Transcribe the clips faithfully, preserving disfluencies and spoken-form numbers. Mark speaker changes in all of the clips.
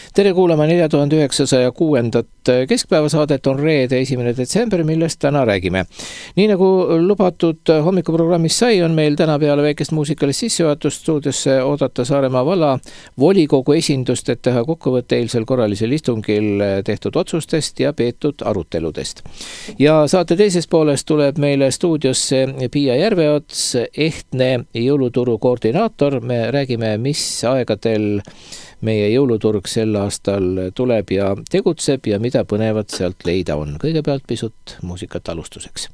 Speaker 1: tere kuulama nelja tuhande üheksasaja kuuendat keskpäevasaadet, on reede esimene detsember, millest täna räägime. Nii nagu lubatud hommikuprogrammis sai, on meil täna peale väikest muusikalist sissejuhatust stuudiosse oodata Saaremaa valla volikogu esindust, et teha kokkuvõtte eilsel korralisel istungil tehtud otsustest ja peetud aruteludest. Ja saate teises pooles tuleb meile stuudiosse Piia Järveots, ehtne jõuluturu koordinaator. Me räägime, mis aegadel meie jõuluturg sel aastal tuleb ja tegutseb ja mida põnevat sealt leida on. Kõigepealt pisut muusikat alustuseks.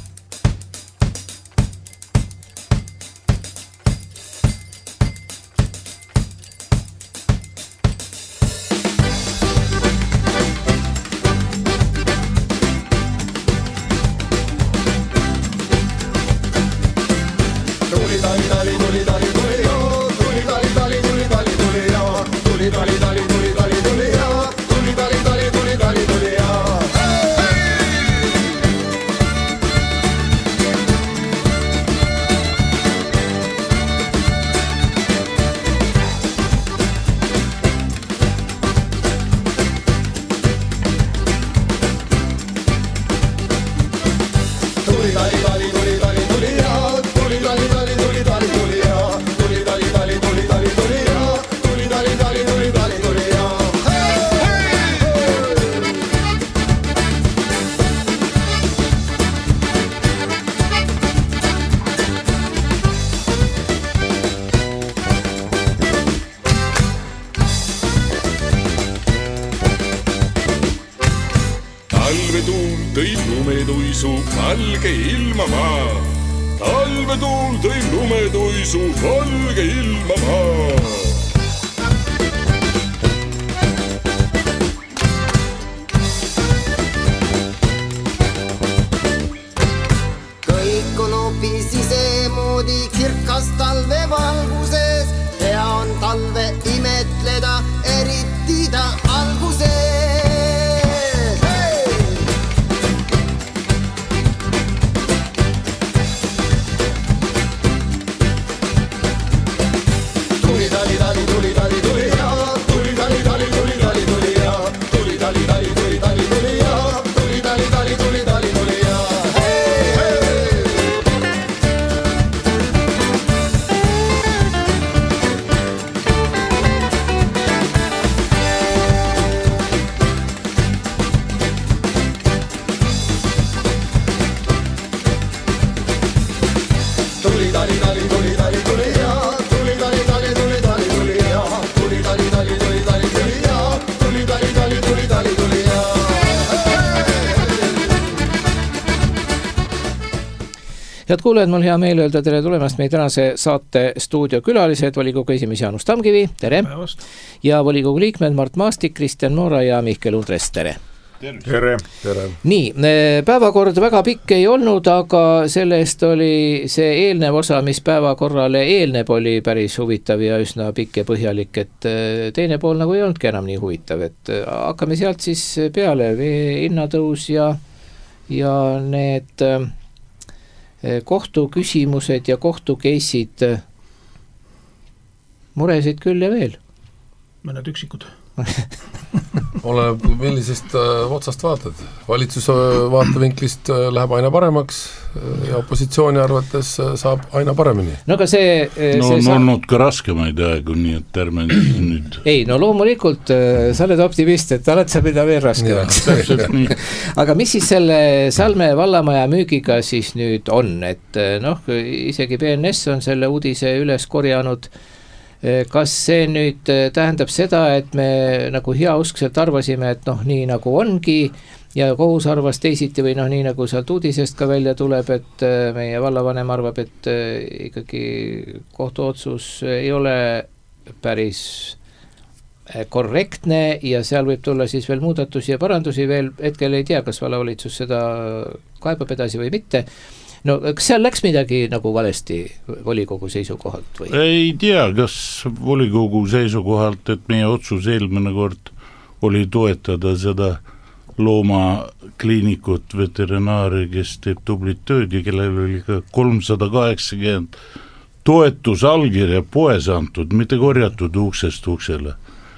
Speaker 1: Head kuulajad, mul hea meel öelda tere tulemast meie tänase saate stuudio külalised, volikogu esimees Jaanus Tamkivi, tere! Päevast. Ja volikogu liikmed Mart Maastik, Kristjan Moora ja Mihkel Undres, tere!
Speaker 2: Tere, tere!
Speaker 1: Nii, päevakord väga pikk ei olnud, aga sellest oli see eelnev osa, mis päevakorrale eelneb, oli päris huvitav ja üsna pikk ja põhjalik, et teine pool nagu ei olnudki enam nii huvitav, et hakkame sealt siis peale, hinnatõus ja, ja need kohtu küsimused ja kohtu keisid, muresid küll ja veel.
Speaker 3: Mõned üksikud.
Speaker 2: Oleneb, millisest otsast vaatad. Valitsuse vaatevinklist läheb aina paremaks ja opositsiooni arvates saab aina paremini.
Speaker 1: No aga see...
Speaker 4: No
Speaker 1: see
Speaker 4: on
Speaker 1: sa...
Speaker 4: olnud ka raskemaid aegu, nii et ärme nüüd...
Speaker 1: Ei, no loomulikult sa oled optimist, et alati saab mida veel raskemaks. Aga mis siis selle Salme vallamaja müügiga siis nüüd on? Et noh, isegi B N S on selle uudise üles korjanud. Kas see nüüd tähendab seda, et me nagu heauskselt arvasime, et noh, nii nagu ongi ja kohus arvas teisiti või noh, nii nagu sealt uudisest ka välja tuleb, et meie vallavanem arvab, et ikkagi kohtuotsus ei ole päris korrektne ja seal võib tulla siis veel muudatusi ja parandusi veel, hetkel ei tea, kas vallavalitsus seda kaebab edasi või mitte. No kas seal läks midagi nagu valesti volikogu seisukohalt? Või?
Speaker 4: Ei tea, kas volikogu seisukohalt, et meie otsus eelmine kord oli toetada seda loomakliinikut, veterinaari, kes teeb tublit tööd ja kellel oli ka kolmsada kaheksakümmend toetusallkirja poes antud, mitte korjatud uksest uksele.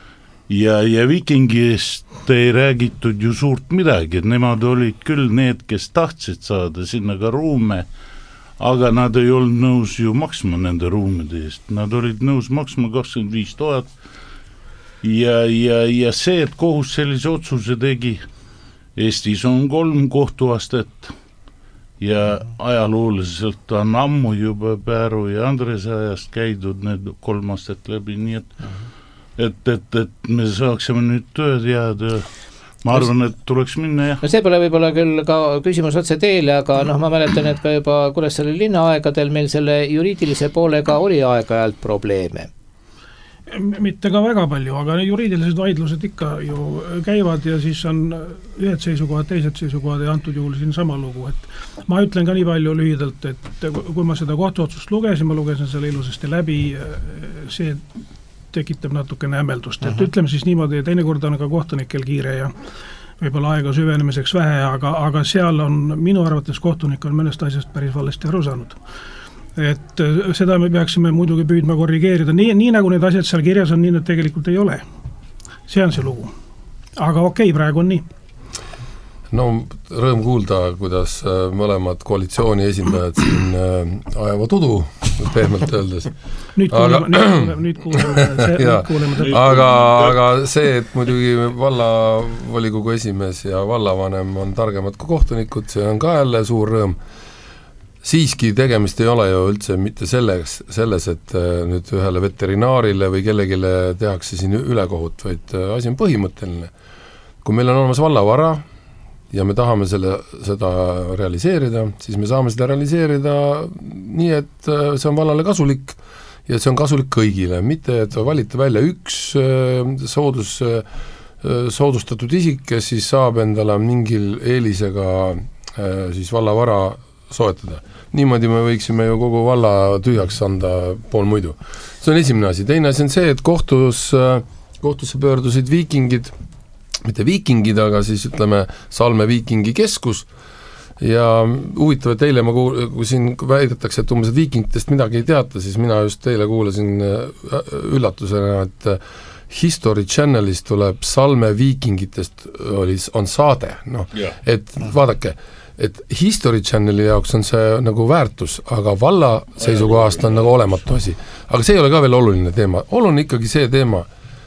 Speaker 4: ja, ja Vikingist ei räägitud ju suurt midagi, et nemad olid küll need, kes tahtsid saada sinna ka ruume, aga nad ei olnud nõus ju maksma nende ruumide eest, nad olid nõus maksma kakskümmend viis tuhat ja, ja, ja see, et kohus sellise otsuse tegi, Eestis on kolm kohtuastet ja ajalooliselt on ammu juba Pääru ja Andrese ajast käidud need kolm astet läbi, nii et et, et, et me saaksime nüüd tööd jääda, ma arvan, et tuleks minna, jah.
Speaker 1: No see pole võib-olla küll ka küsimus otse teile, aga noh, ma mäletan, et ka juba Kuressaare linna aegadel meil selle juriidilise poolega oli aeg-ajalt probleeme.
Speaker 3: Mitte ka väga palju, aga juriidilised vaidlused ikka ju käivad ja siis on ühed seisukohad, teised seisukohad ja antud juhul siin sama lugu, et ma ütlen ka nii palju lühidalt, et kui ma seda kohtuotsust lugesin, ma lugesin selle ilusasti läbi, see tekitab natukene hämmeldust, et uh-huh. ütleme siis niimoodi, teinekord on ka kohtunikel kiire ja võib-olla aega süvenemiseks vähe, aga, aga seal on minu arvates kohtunik on mõnest asjast päris valesti aru saanud. Et seda me peaksime muidugi püüdma korrigeerida, nii, nii nagu need asjad seal kirjas on, nii need tegelikult ei ole. See on see lugu. Aga okei, praegu on nii.
Speaker 2: No rõõm kuulda, kuidas mõlemad koalitsiooni esindajad siin ajavad udu, pehmelt öeldes.
Speaker 3: Nüüd kuuleme, aga, nüüd, nüüd kuuleme, see, nüüd kuuleme
Speaker 2: aga, aga see, et muidugi vallavolikogu esimees ja vallavanem on targemad kui kohtunikud, see on ka jälle suur rõõm. Siiski tegemist ei ole ju üldse mitte selles, selles, et nüüd ühele veterinaarile või kellegile tehakse siin ülekohut, vaid asi on põhimõtteline. Kui meil on olemas vallavara ja me tahame selle, seda realiseerida, siis me saame seda realiseerida nii, et see on vallale kasulik ja see on kasulik kõigile, mitte et valita välja üks soodus, soodustatud isik, kes siis saab endale mingil eelisega siis vallavara soetada. Niimoodi me võiksime ju kogu valla tühjaks anda pool muidu. See on esimene asi. Teine asi on see, et kohtus, kohtusse pöördusid viikingid, mitte viikingid, aga siis ütleme Salme viikingi keskus ja huvitav, et eile ma kuul, kui siin väidetakse, et umbes viikingitest midagi ei teata, siis mina just teile kuulasin üllatusena, et History Channelis tuleb Salme viikingitest oli, on saade, noh, yeah. et vaadake, et History Channeli jaoks on see nagu väärtus, aga valla seisukohast on nagu olematu asi. Aga see ei ole ka veel oluline teema. Oluline ikkagi see teema,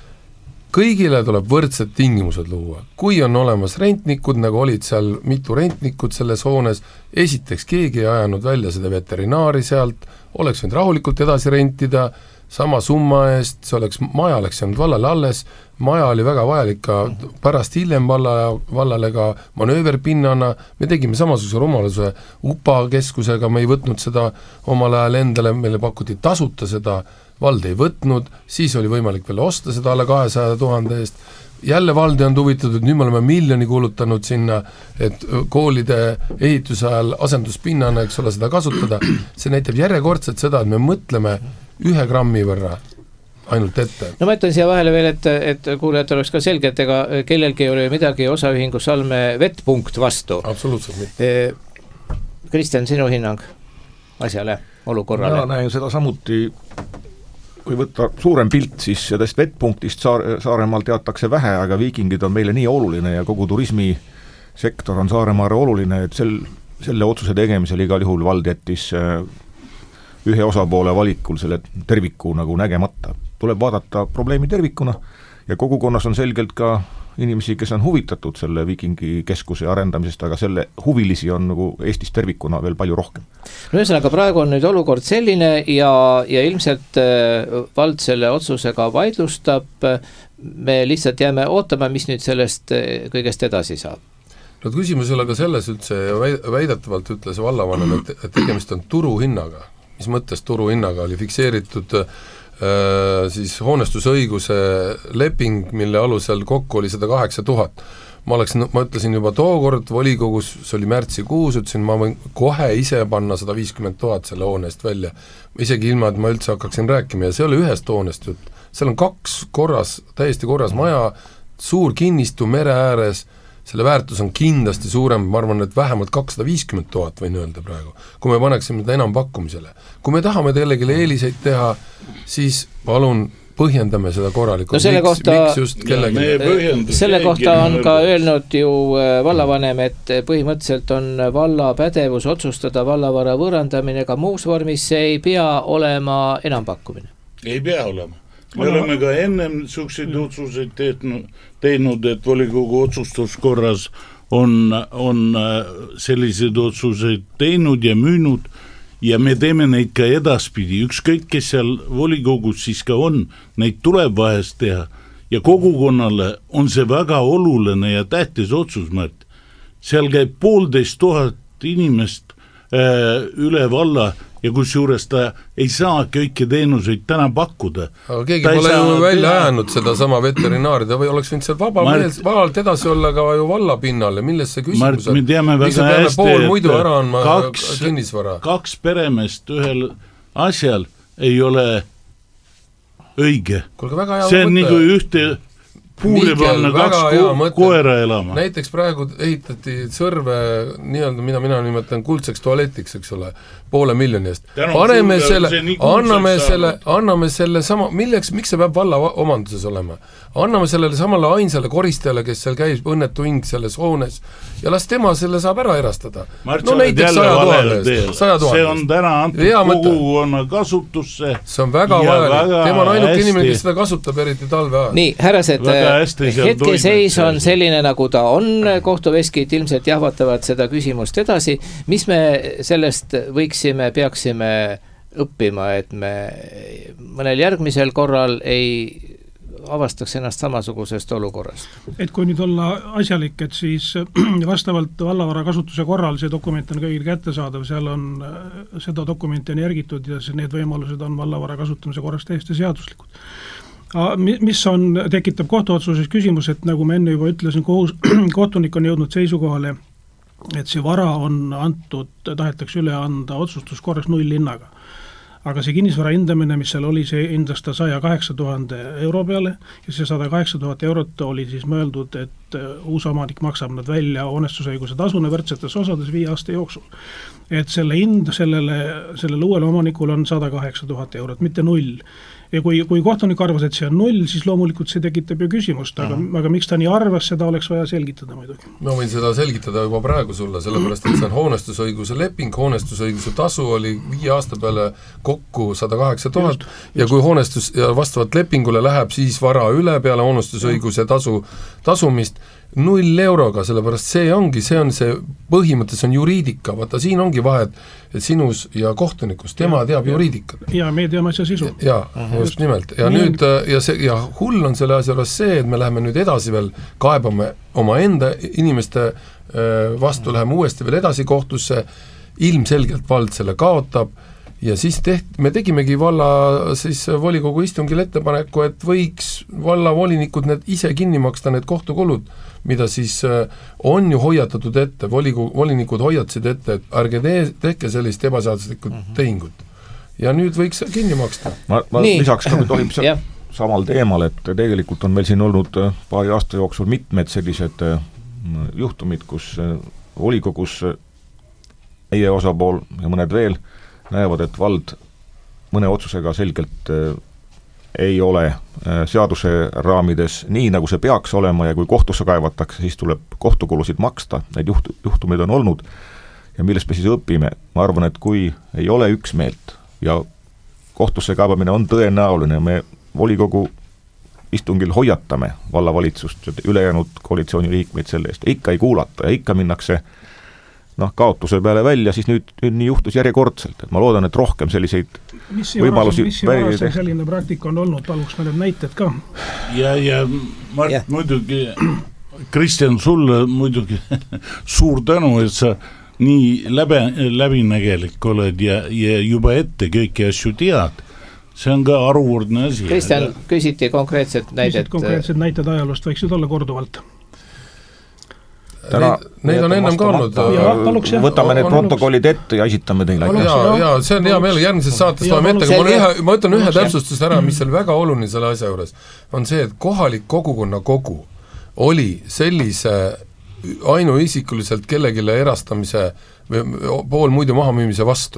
Speaker 2: kõigile tuleb võrdsed tingimused luua. Kui on olemas rentnikud, nagu olid seal mitu rentnikud selles hoones, esiteks keegi ei ajanud välja seda veterinaari sealt, oleks võinud rahulikult edasi rentida, sama summa eest, see oleks, maja oleks jäänud vallale alles, maja oli väga vajalik ka pärast hiljem valla, vallale ka manööverpinnana, me tegime samasuguse rumaluse U P A keskusega, me ei võtnud seda omal ajal endale, meile pakuti tasuta seda, vald ei võtnud, siis oli võimalik veel osta seda alla kahesaja tuhande eest, jälle valde on huvitatud, nüüd me oleme miljoni kuulutanud sinna, et koolide ehituse ajal asenduspinnana, eks ole, seda kasutada, see näitab järjekordselt seda, et me mõtleme ühe grammi võrra ainult ette.
Speaker 1: No ma ütlen siia vahele veel, et, et kuulajad oleks ka selge, et ega kellelgi ei ole midagi osaühingu Salme vettpunkt vastu.
Speaker 2: Absoluutselt mitte.
Speaker 1: Kristjan, sinu hinnang asjale, olukorrale?
Speaker 5: Ma näen seda samuti, kui võtta suurem pilt, siis sellest vettpunktist Saare, Saaremaal teatakse vähe, aga viikingid on meile nii oluline ja kogu turismisektor on Saaremaare oluline, et sel, selle otsuse tegemisel igal juhul vald jättis ühe osapoole valikul selle terviku nagu nägemata. Tuleb vaadata probleemi tervikuna ja kogukonnas on selgelt ka inimesi, kes on huvitatud selle viikingi keskuse arendamisest, aga selle huvilisi on nagu Eestis tervikuna veel palju rohkem.
Speaker 1: No ühesõnaga, praegu on nüüd olukord selline ja, ja ilmselt vald selle otsusega vaidlustab, me lihtsalt jääme ootama, mis nüüd sellest kõigest edasi saab.
Speaker 2: No küsimus ei ole ka selles üldse ja väidetavalt ütles vallavanem, et, et tegemist on turuhinnaga. Mis mõttes turuhinnaga oli fikseeritud äh, siis hoonestusõiguse leping, mille alusel kokku oli sada kaheksa tuhat. Ma, oleks, ma ütlesin juba tookord volikogus, see oli märtsikuus, ütlesin, ma võin kohe ise panna sada viiskümmend tuhat selle hoonest välja. Isegi ilma, et ma üldse hakkaksin rääkima ja see oli ühest hoonest jutt. Seal on kaks korras, täiesti korras maja, suur kinnistu mere ääres, selle väärtus on kindlasti suurem, ma arvan, et vähemalt kakssada viiskümmend tuhat võin öelda praegu, kui me paneksime seda enam pakkumisele. Kui me tahame kellelegi eeliseid teha, siis palun põhjendame seda korralikult.
Speaker 1: No selle
Speaker 2: miks,
Speaker 1: kohta,
Speaker 2: miks just kellegi?
Speaker 1: Selle kohta on ka öelnud ju vallavanem, et põhimõtteliselt on valla pädevus otsustada vallavara võõrandamine ka muus vormis, see ei pea olema enampakkumine.
Speaker 4: Ei pea olema. Me oleme ka ennem suhsid otsuseid teinud, teinud, et volikogu otsustuskorras on, on sellised otsuseid teinud ja müünud ja me teeme neid ka edaspidi. Ükskõik, kes seal volikogus siis ka on, neid tuleb vahest teha ja kogukonnale on see väga oluline ja tähtis otsus, Märt. Seal käib poolteist tuhat inimest äh, üle valla ja kus juures ta ei saa kõiki teenuseid täna pakkuda.
Speaker 2: Aga keegi ta pole ju välja teha... ajanud seda sama veterinaarida või oleks võinud seal vaba Mart... meels, vabalt edasi olla ka ju valla pinnale, milles see küsimus
Speaker 4: Mart, on? Me teame väga hästi,
Speaker 2: pool muidu ära on
Speaker 4: kaks,
Speaker 2: kinnisvara.
Speaker 4: Kaks peremest ühel asjal ei ole õige.
Speaker 2: Kulge, väga hea
Speaker 4: see on nagu ühte puuri panna kaks ko koera elama.
Speaker 2: Näiteks praegu ehitati Sõrve nii-öelda, mida mina nimetan kuldseks tualetiks, eks ole, poole miljoni eest. Paneme selle, anname selle, anname selle sama, milleks, miks see peab valla omanduses olema? Anname sellele samale ainsale koristajale, kes seal käib õnnetu hing selles hoones ja las tema selle saab ära erastada.
Speaker 4: Mart,
Speaker 2: no näiteks saja tuhande.
Speaker 4: See on täna antud kogukonna kasutusse.
Speaker 2: See on väga vajalik. Tema on ainuke inimene, kes seda kasutab, eriti talve ajal.
Speaker 1: Nii, härrased, hetkeseis on selline, nagu ta on, kohtuveskid ilmselt jahvatavad seda küsimust edasi. Mis me sellest võiksime, peaksime õppima, et me mõnel järgmisel korral ei avastaks ennast samasugusest olukorrast?
Speaker 3: Et kui nüüd olla asjalik, et siis vastavalt vallavara kasutuse korral see dokument on kõigil kättesaadav, seal on seda dokumenti on järgitud ja need võimalused on vallavara kasutamise korras täiesti seaduslikud. Mis on, tekitab kohtuotsuses küsimus, et nagu ma enne juba ütlesin, kohus, kohtunik on jõudnud seisukohale, et see vara on antud, tahetakse üle anda otsustuskorras nullhinnaga. Aga see kinnisvara hindamine, mis seal oli, see hindas ta saja kaheksa tuhande euro peale ja see sada kaheksa tuhat eurot oli siis mõeldud, et uus omanik maksab nad välja hoonestusõiguse tasuna võrdsetes osades viie aasta jooksul. Et selle hind sellele, sellele uuele omanikul on sada kaheksa tuhat eurot, mitte null. Ja kui, kui kohtunik arvas, et see on null, siis loomulikult see tekitab ju küsimust, aga, aga miks ta nii arvas, seda oleks vaja selgitada muidugi.
Speaker 2: Ma võin seda selgitada juba praegu sulle, sellepärast, et see on hoonestusõiguse leping, hoonestusõiguse tasu oli viie aasta peale kokku sada kaheksa tuhat ja kui hoonestus ja vastavalt lepingule läheb siis vara üle peale hoonestusõiguse tasu, tasumist null euroga, sellepärast see ongi, see on see põhimõte, see on juriidika, vaata siin ongi vahet, et sinus ja kohtunikus, tema ja, teab ja, juriidikat.
Speaker 3: Ja me teame asja sisu.
Speaker 2: Ja, just nimelt. Ja nii nüüd, ja, see, ja hull on selle asja juures see, et me läheme nüüd edasi veel, kaebame oma enda inimeste vastu, läheme uuesti veel edasi kohtusse, ilmselgelt vald selle kaotab, ja siis teht, me tegimegi valla siis volikogu istungil ettepaneku, et võiks valla volinikud need ise kinni maksta need kohtukulud, mida siis on ju hoiatatud ette, volikogu, volinikud hoiatasid ette, et ärge te, tehke sellist ebaseaduslikku mm-hmm. tehingut. Ja nüüd võiks kinni maksta.
Speaker 5: Ma, ma lisaks ka tohib see samal teemal, et tegelikult on meil siin olnud paari aasta jooksul mitmed sellised juhtumid, kus volikogus meie osapool ja mõned veel näevad, et vald mõne otsusega selgelt äh, ei ole äh, seaduse raamides nii, nagu see peaks olema ja kui kohtusse kaevatakse, siis tuleb kohtukulusid maksta, neid juht, juhtumeid on olnud ja millest me siis õpime. Ma arvan, et kui ei ole üksmeelt ja kohtusse kaevamine on tõenäoline, me volikogu istungil hoiatame vallavalitsust, ülejäänud koalitsiooniliikmeid selle eest, ikka ei kuulata ja ikka minnakse noh, kaotuse peale välja, siis nüüd, nüüd nii juhtus järjekordselt, et ma loodan, et rohkem selliseid
Speaker 3: mis
Speaker 5: võimalusi
Speaker 3: mis varasem selline praktika on olnud, paluks me need näited ka.
Speaker 4: Ja, ja Mart, yeah. muidugi, Kristjan, sulle muidugi suur tänu, et sa nii läbi, läbinägelik oled ja, ja juba ette kõiki asju tead. See on ka aruvordne asi.
Speaker 1: Kristjan, küsiti konkreetset näidet.
Speaker 3: Konkreetsed näited ajaloost võiksid olla korduvalt.
Speaker 2: Täna, neid, neid on ennem ka olnud.
Speaker 5: Võtame need protokollid ette ja esitame teile.
Speaker 2: Ja, ja see on hea meel, järgmises saates loeme ette, ma, ühe, ma ütlen ühe täpsustust ära, mis on väga oluline selle asja juures, on see, et kohalik kogukonna kogu oli sellise ainuisikuliselt kellegile erastamise või pool muidu mahamüümise vastu.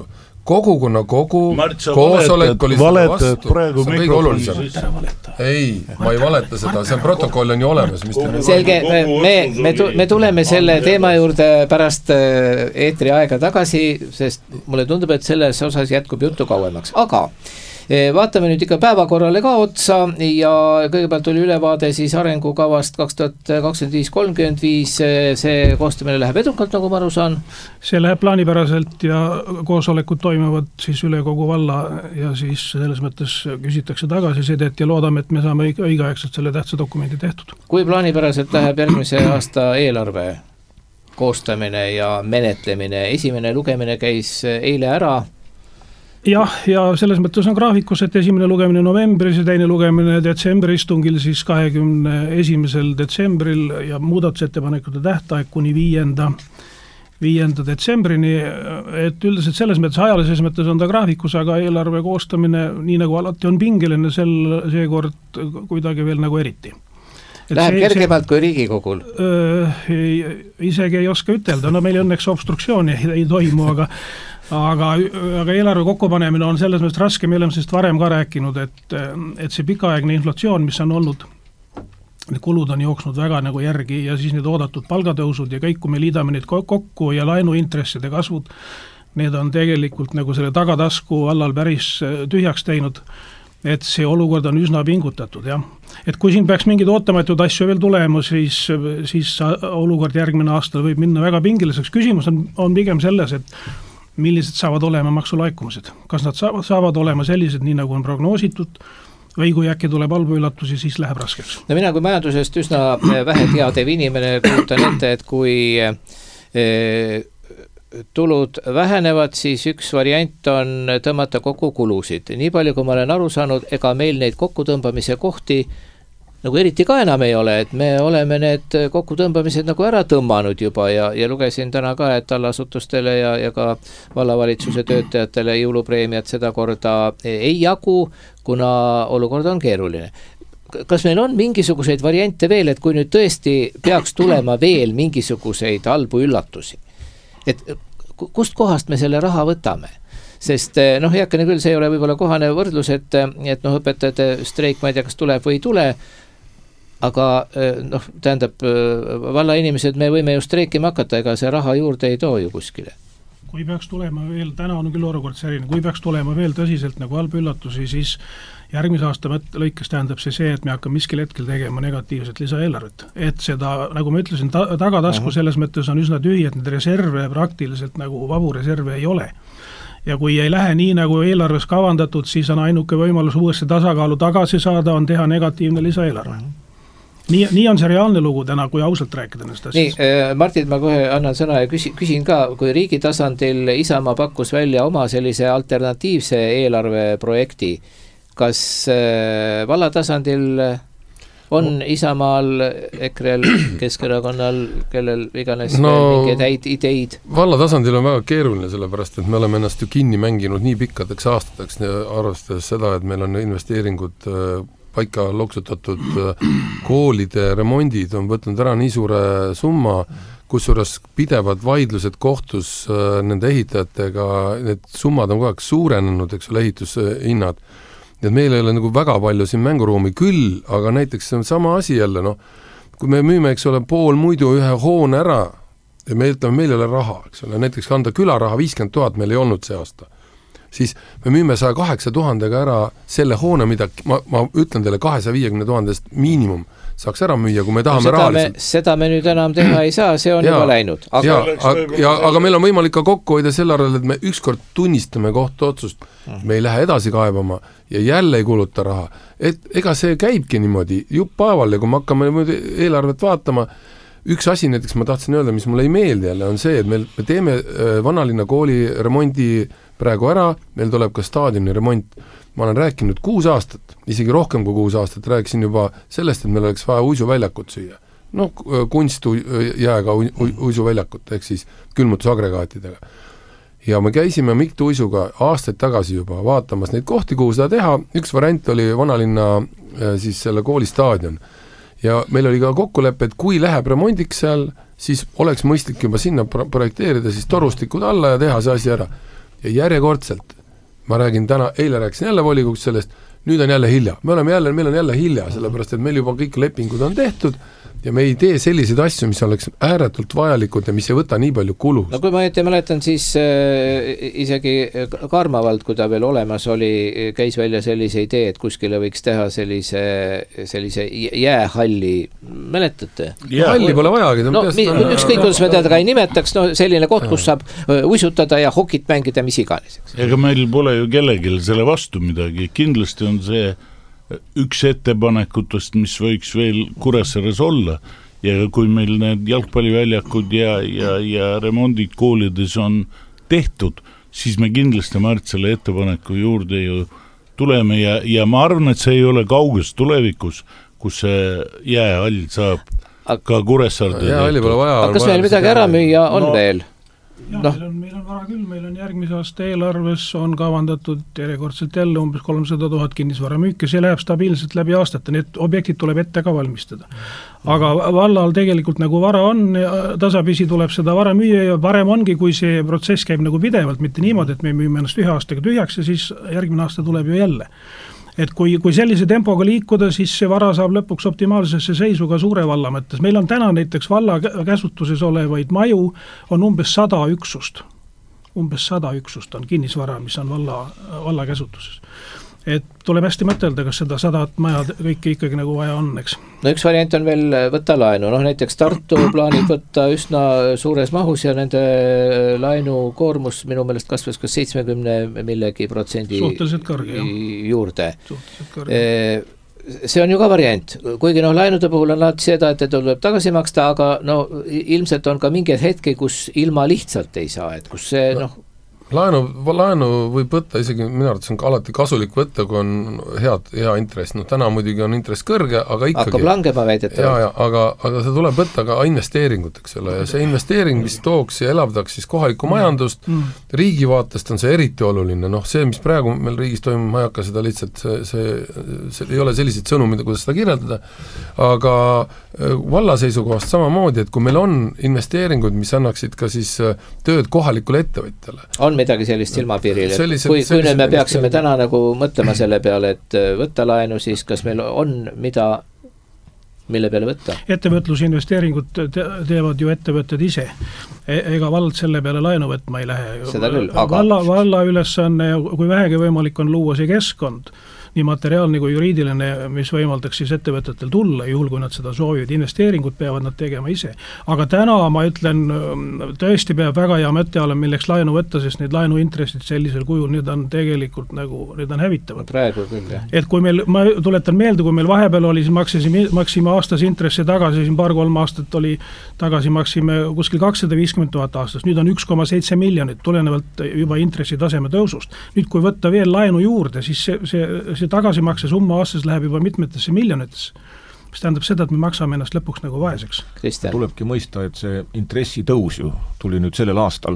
Speaker 2: kogukonna kogu
Speaker 4: Martsa
Speaker 2: koosolek oli seda vastu,
Speaker 4: praegu
Speaker 2: see on kõige olulisem. Ei, ma ei valeta seda, see protokoll on ju olemas. Mis te...
Speaker 1: Selge, me, me, me, me tuleme selle teema juurde pärast eetri aega tagasi, sest mulle tundub, et selles osas jätkub juttu kauemaks, aga vaatame nüüd ikka päevakorrale ka otsa ja kõigepealt oli ülevaade siis arengukavast kaks tuhat kakskümmend viis kolmkümmend viis, see koostamine läheb edukalt, nagu ma aru saan?
Speaker 3: See läheb plaanipäraselt ja koosolekud toimuvad siis üle kogu valla ja siis selles mõttes küsitakse tagasisidet ja loodame, et me saame õigeaegselt selle tähtsa dokumendi tehtud.
Speaker 1: Kui plaanipäraselt läheb järgmise aasta eelarve koostamine ja menetlemine? Esimene lugemine käis eile ära.
Speaker 3: Jah, ja selles mõttes on graafikus, et esimene lugemine novembris ja teine lugemine detsembri istungil siis kahekümne esimesel detsembril ja muudatusettepanekute tähtaeg kuni viienda, viienda detsembrini, et üldiselt selles mõttes ajalises mõttes on ta graafikus, aga eelarve koostamine, nii nagu alati on pingeline, sel seekord kuidagi veel nagu eriti.
Speaker 1: Et Läheb see, kergemalt see, kui Riigikogul?
Speaker 3: Öö, isegi ei oska ütelda, no meil õnneks obstruktsiooni ei, ei toimu, aga Aga, aga eelarve kokkupanemine on selles mõttes raske, me oleme sellest varem ka rääkinud, et, et see pikaaegne inflatsioon, mis on olnud, need kulud on jooksnud väga nagu järgi ja siis need oodatud palgatõusud ja kõik, kui me liidame neid kokku ja laenuintresside kasvud, need on tegelikult nagu selle tagatasku allal päris tühjaks teinud, et see olukord on üsna pingutatud, jah. Et kui siin peaks mingid ootamatud asju veel tulema, siis, siis olukord järgmine aasta võib minna väga pingiliseks. Küsimus on, on pigem selles, et millised saavad olema maksulaikumised. Kas nad saavad, saavad olema sellised, nii nagu on prognoositud, või kui äkki tuleb halbu üllatusi, siis läheb raskeks.
Speaker 1: No mina kui majandusest üsna vähe teadev inimene kujutan ette, et kui e, tulud vähenevad, siis üks variant on tõmmata kokku kulusid. Nii palju, kui ma olen aru saanud, ega meil neid kokkutõmbamise kohti nagu eriti ka enam ei ole, et me oleme need kokkutõmbamised nagu ära tõmmanud juba ja, ja lugesin täna ka, et allasutustele ja, ja ka vallavalitsuse töötajatele jõulupreemiat seda korda ei jagu, kuna olukord on keeruline. Kas meil on mingisuguseid variante veel, et kui nüüd tõesti peaks tulema veel mingisuguseid halbu üllatusi, et kust kohast me selle raha võtame? Sest noh, heakene küll, see ei ole võib-olla kohane võrdlus, et, et noh, õpetajate streik, ma ei tea, kas tuleb või ei tule, aga noh, tähendab, valla inimesed, me võime ju streikima hakata, ega see raha juurde ei too ju kuskile.
Speaker 3: Kui peaks tulema veel, täna on küll olukord selline, kui peaks tulema veel tõsiselt nagu halb üllatusi, siis järgmise aasta lõikes tähendab see see, et me hakkame miskil hetkel tegema negatiivset lisaeelarvet. Et seda, nagu ma ütlesin, ta, tagatasku selles mõttes on üsna tühi, et need reserve praktiliselt nagu vabu reserve ei ole. Ja kui ei lähe nii, nagu eelarves kavandatud, siis on ainuke võimalus uuesti tasakaalu tagasi saada, on teha negatiivne lisaeelarve. Nii, nii on see reaalne lugu täna, kui ausalt rääkida nendest asjast.
Speaker 1: Nii, Martin, ma kohe annan sõna ja küsin, küsin ka, kui riigi tasandil Isamaa pakkus välja oma sellise alternatiivse eelarveprojekti, kas valla tasandil on Isamaal, Ekrel, Keskerakonnal, kellel iganes no, mingeid häid ideid?
Speaker 2: Valla tasandil on väga keeruline, sellepärast, et me oleme ennast ju kinni mänginud nii pikkadeks aastateks, arvestades seda, et meil on investeeringud paika loksutatud koolide remondid on võtnud ära nii suure summa, kusjuures pidevad vaidlused kohtus nende ehitajatega, need summad on kogu aeg suurenenud, eks ole, ehitushinnad. Et meil ei ole nagu väga palju siin mänguruumi küll, aga näiteks see on sama asi jälle, noh, kui me müüme, eks ole, pool muidu ühe hoone ära ja me ütleme, meil ei ole raha, eks ole, näiteks kanda külaraha viiskümmend tuhat meil ei olnud see aasta, siis me müüme saja kaheksa tuhandega ära selle hoone, mida ma, ma ütlen teile kahesaja viiekümne tuhandest miinimum saaks ära müüa, kui me tahame
Speaker 1: seda
Speaker 2: rahaliselt.
Speaker 1: Me, seda me nüüd enam teha ei saa, see on ja, juba läinud.
Speaker 2: Aga... Ja, aga, ja, aga meil on võimalik ka kokku hoida selle arvel, et me ükskord tunnistame kohtu otsust, me ei lähe edasi kaebama ja jälle ei kuluta raha. Et ega see käibki niimoodi jupp päeval ja kui me hakkame eelarvet vaatama, üks asi näiteks ma tahtsin öelda, mis mulle ei meeldi jälle, on see, et meil, me teeme vanalinna kooli remondi praegu ära, meil tuleb ka staadioni remont. Ma olen rääkinud kuus aastat, isegi rohkem kui kuus aastat, rääkisin juba sellest, et meil oleks vaja uisuväljakut süüa. No kunstu jääga uisuväljakut, ehk siis külmutusagregaatidega. Ja me käisime Mikk Tuisuga aastaid tagasi juba vaatamas neid kohti, kuhu seda teha. Üks variant oli vanalinna siis selle kooli staadion. Ja meil oli ka kokkulepe, et kui läheb remondiks seal, siis oleks mõistlik juba sinna projekteerida, siis torustikud alla ja teha see asi ära. ja järjekordselt, ma räägin täna, eile rääkisin jälle volikogus sellest, nüüd on jälle hilja, me oleme jälle, meil on jälle hilja, sellepärast et meil juba kõik lepingud on tehtud ja me ei tee selliseid asju, mis oleks ääretult vajalikud ja mis ei võta nii palju kulu.
Speaker 1: No kui ma ette mäletan, siis äh, isegi Karmavald, kui ta veel olemas oli, käis välja sellise idee, et kuskile võiks teha sellise, sellise jäähalli, mäletate?
Speaker 2: Ja, halli pole vajagi.
Speaker 1: No, mi, ükskõik, kuidas me teda ka ei nimetaks, no selline koht, kus saab uisutada ja hokit mängida, mis iganes.
Speaker 4: Ega meil pole ju kellelgi selle vastu midagi, kindlasti on see üks ettepanekutest, mis võiks veel Kuressaares olla ja kui meil need jalgpalliväljakud ja, ja, ja remondid koolides on tehtud, siis me kindlasti Mart selle ettepaneku juurde ju tuleme ja, ja ma arvan, et see ei ole kauges tulevikus, kus see jäähall saab ka Kuressaarde.
Speaker 2: Jäähalli pole vaja.
Speaker 1: Aga kas meil midagi ära müüa on no, veel?
Speaker 3: Ja, no. meil, on, meil on vara küll, meil on järgmise aasta eelarves on kavandatud järjekordselt jälle umbes kolmsada tuhat kinnisvara müüki, see läheb stabiilselt läbi aastate, need objektid tuleb ette ka valmistada. Aga vallal tegelikult nagu vara on, tasapisi tuleb seda vara müüa ja varem ongi, kui see protsess käib nagu pidevalt, mitte niimoodi, et me müüme ennast ühe aastaga tühjaks ja siis järgmine aasta tuleb ju jälle. Et kui, kui sellise tempoga liikuda, siis see vara saab lõpuks optimaalsesse seisu ka suure valla mõttes. Meil on täna näiteks valla käsutuses olevaid maju, on umbes sada üksust. Umbes sada üksust on kinnisvara, mis on valla, valla käsutuses. Et tuleb hästi mõtelda, kas seda sadat maja kõike ikkagi nagu vaja on, eks.
Speaker 1: No üks variant on veel võtta laenu, noh näiteks Tartu plaanib võtta üsna suures mahus ja nende laenu koormus minu meelest kasvas kas seitsmekümne millegi protsendi
Speaker 3: kõrge,
Speaker 1: juurde. See on ju ka variant, kuigi noh laenude puhul on alati seda, et tuleb tagasi maksta, aga no ilmselt on ka mingid hetki, kus ilma lihtsalt ei saa, et kus see noh
Speaker 2: Laenu, laenu võib võtta, isegi minu arvates on alati kasulik võtta, kui on head, hea intress. No täna muidugi on intress kõrge, aga ikkagi...
Speaker 1: Hakkab langema väidetavalt.
Speaker 2: Ja, ja, aga, aga see tuleb võtta ka investeeringuteks, ole. Ja see investeering, mis tooks ja elavdaks siis kohalikku majandust, mm. riigi vaatest on see eriti oluline. Noh, see, mis praegu meil riigis toimub, ma ei hakka seda lihtsalt, see, see, see ei ole sellised sõnumid, kuidas seda kirjeldada, aga valla seisukohast samamoodi, et kui meil on investeeringud, mis annaksid ka siis tööd kohalikule ettevõtjale.
Speaker 1: On midagi sellist silmapiiril, et sellised, kui, kui nüüd me peaksime täna nagu mõtlema selle peale, et võtta laenu, siis kas meil on mida, mille peale võtta?
Speaker 3: Ettevõtlusinvesteeringud teevad ju ettevõtted ise. Ega vald selle peale laenu võtma ei lähe.
Speaker 1: Seda küll, aga...
Speaker 3: Valla, valla ülesanne, kui vähegi võimalik on luua see keskkond, nii materiaalne kui juriidiline, mis võimaldaks siis ettevõtetel tulla, juhul kui nad seda soovivad, investeeringud peavad nad tegema ise. Aga täna ma ütlen, tõesti peab väga hea mõte olla, milleks laenu võtta, sest need laenuintressid sellisel kujul, need on tegelikult nagu, need on hävitavad.
Speaker 1: Praegu küll, jah.
Speaker 3: Et kui meil, ma tuletan meelde, kui meil vahepeal oli, siis maksime, maksime aastas intressi tagasi, siin paar-kolm aastat oli tagasi, maksime kuskil kakssada viiskümmend tuhat aastas, nüüd on üks koma seitse miljonit, tulenevalt juba intressi taseme tõusust. Nüüd, kui võtta veel laenu juurde, siis see, see, see tagasimakse summa aastas läheb juba mitmetesse miljonitesse, mis tähendab seda, et me maksame ennast lõpuks nagu vaeseks.
Speaker 5: Kristjan. Tulebki mõista, et see intressi tõus ju tuli nüüd sellel aastal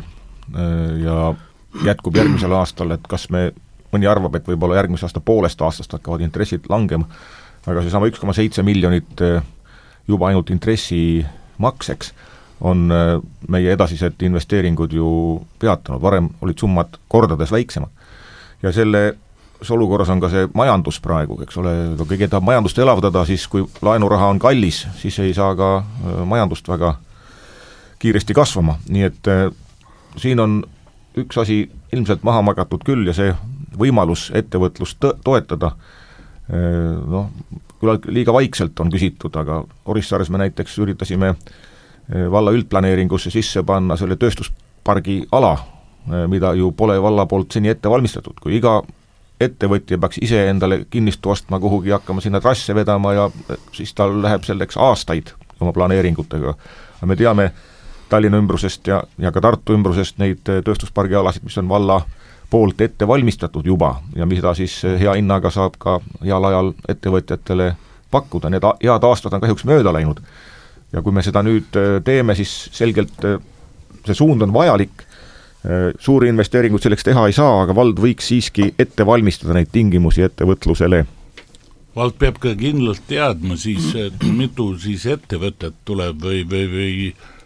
Speaker 5: ja jätkub järgmisel aastal, et kas me, mõni arvab, et võib-olla järgmise aasta poolest aastast hakkavad intressid langema, aga see sama üks koma seitse miljonit juba ainult intressi makseks on meie edasised investeeringud ju peatanud, varem olid summad kordades väiksemad. Ja selle olukorras on ka see majandus praegu, eks ole, kõige tahab majandust elavdada, siis kui laenuraha on kallis, siis ei saa ka majandust väga kiiresti kasvama, nii et äh, siin on üks asi ilmselt maha magatud küll ja see võimalus ettevõtlust to- toetada, äh, noh, küll liiga vaikselt on küsitud, aga Orissaares me näiteks üritasime äh, valla üldplaneeringusse sisse panna selle tööstuspargi ala, äh, mida ju pole valla poolt seni ette valmistatud, kui iga ettevõtja peaks ise endale kinnistu ostma kuhugi, hakkama sinna trasse vedama ja siis tal läheb selleks aastaid oma planeeringutega. Me teame Tallinna ümbrusest ja, ja ka Tartu ümbrusest neid tööstuspargi alasid, mis on valla poolt ette valmistatud juba ja mida siis hea hinnaga saab ka heal ajal ettevõtjatele pakkuda. Need head aastad on kahjuks mööda läinud. Ja kui me seda nüüd teeme, siis selgelt see suund on vajalik, suuri investeeringuid selleks teha ei saa, aga vald võiks siiski ette valmistada neid tingimusi ettevõtlusele.
Speaker 4: Vald peab ka kindlalt teadma siis, et mitu siis ettevõtet tuleb või, või, või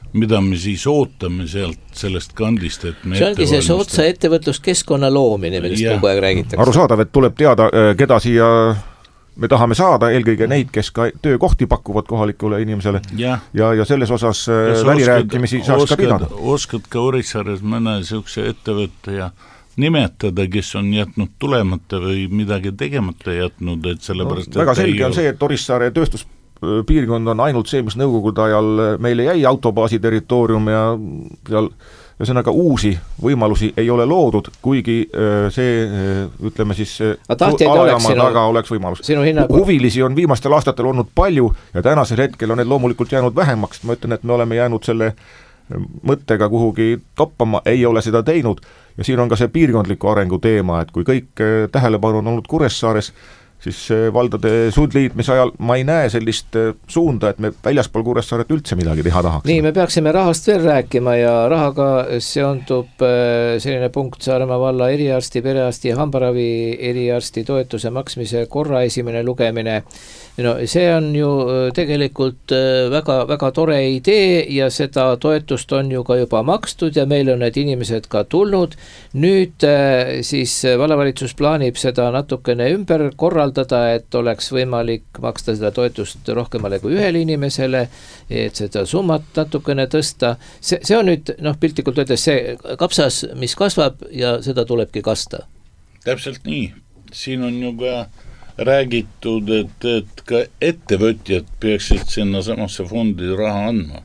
Speaker 4: mida me siis ootame sealt sellest kandist, et me
Speaker 1: see ongi see sootsa ettevõtluskeskkonna loomine, millest kogu aeg räägitakse.
Speaker 5: Arusaadav, et tuleb teada, keda siia me tahame saada, eelkõige neid, kes ka töökohti pakuvad kohalikule inimesele ja, ja, ja selles osas kas välirääkimisi saaks oskad, ka pidada.
Speaker 4: Oskad ka Orissaares mõne niisuguse ettevõtte ja nimetada, kes on jätnud tulemata või midagi tegemata jätnud, et sellepärast
Speaker 5: no, väga selge on see, et Orissaare tööstus piirkond on ainult see, mis nõukogude ajal meile jäi autobaasi territoorium ja seal ühesõnaga uusi võimalusi ei ole loodud, kuigi see, ütleme siis, alajaama taga oleks võimalus. Huvilisi on viimastel aastatel olnud palju ja tänasel hetkel on need loomulikult jäänud vähemaks. Ma ütlen, et me oleme jäänud selle mõttega kuhugi toppama, ei ole seda teinud ja siin on ka see piirkondliku arengu teema, et kui kõik tähelepanu on olnud Kuressaares, siis valdade sundliitmise ajal ma ei näe sellist suunda, et me väljaspool Kuressaaret üldse midagi teha tahaks.
Speaker 1: Nii, me peaksime rahast veel rääkima ja rahaga seondub selline punkt Saaremaa valla eriarsti, perearsti ja hambaravi eriarsti toetuse maksmise korra esimene lugemine. No, see on ju tegelikult väga, väga tore idee ja seda toetust on ju ka juba makstud ja meil on need inimesed ka tulnud. Nüüd siis vallavalitsus plaanib seda natukene ümber korraldada, et oleks võimalik maksta seda toetust rohkemale kui ühele inimesele, et seda summat natukene tõsta. See, see on nüüd, noh, piltlikult öeldes see kapsas, mis kasvab ja seda tulebki kasta.
Speaker 4: Täpselt nii. Siin on ju ka räägitud, et, et ka ettevõtjad peaksid sinna samasse fondi raha andma.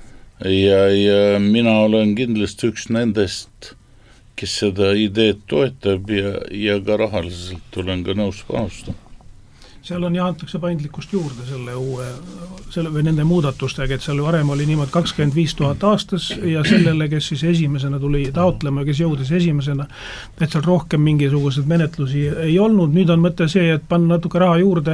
Speaker 4: Ja, ja mina olen kindlasti üks nendest, kes seda ideed toetab ja, ja ka rahaliselt olen ka nõus panustama.
Speaker 3: Seal on jahantakse paindlikkust juurde selle uue, selle või nende muudatustega, et seal varem oli niimoodi kakskümmend viis tuhat aastas ja sellele, kes siis esimesena tuli taotlema, kes jõudis esimesena, et seal rohkem mingisugused menetlusi ei olnud. Nüüd on mõte see, et panna natuke raha juurde,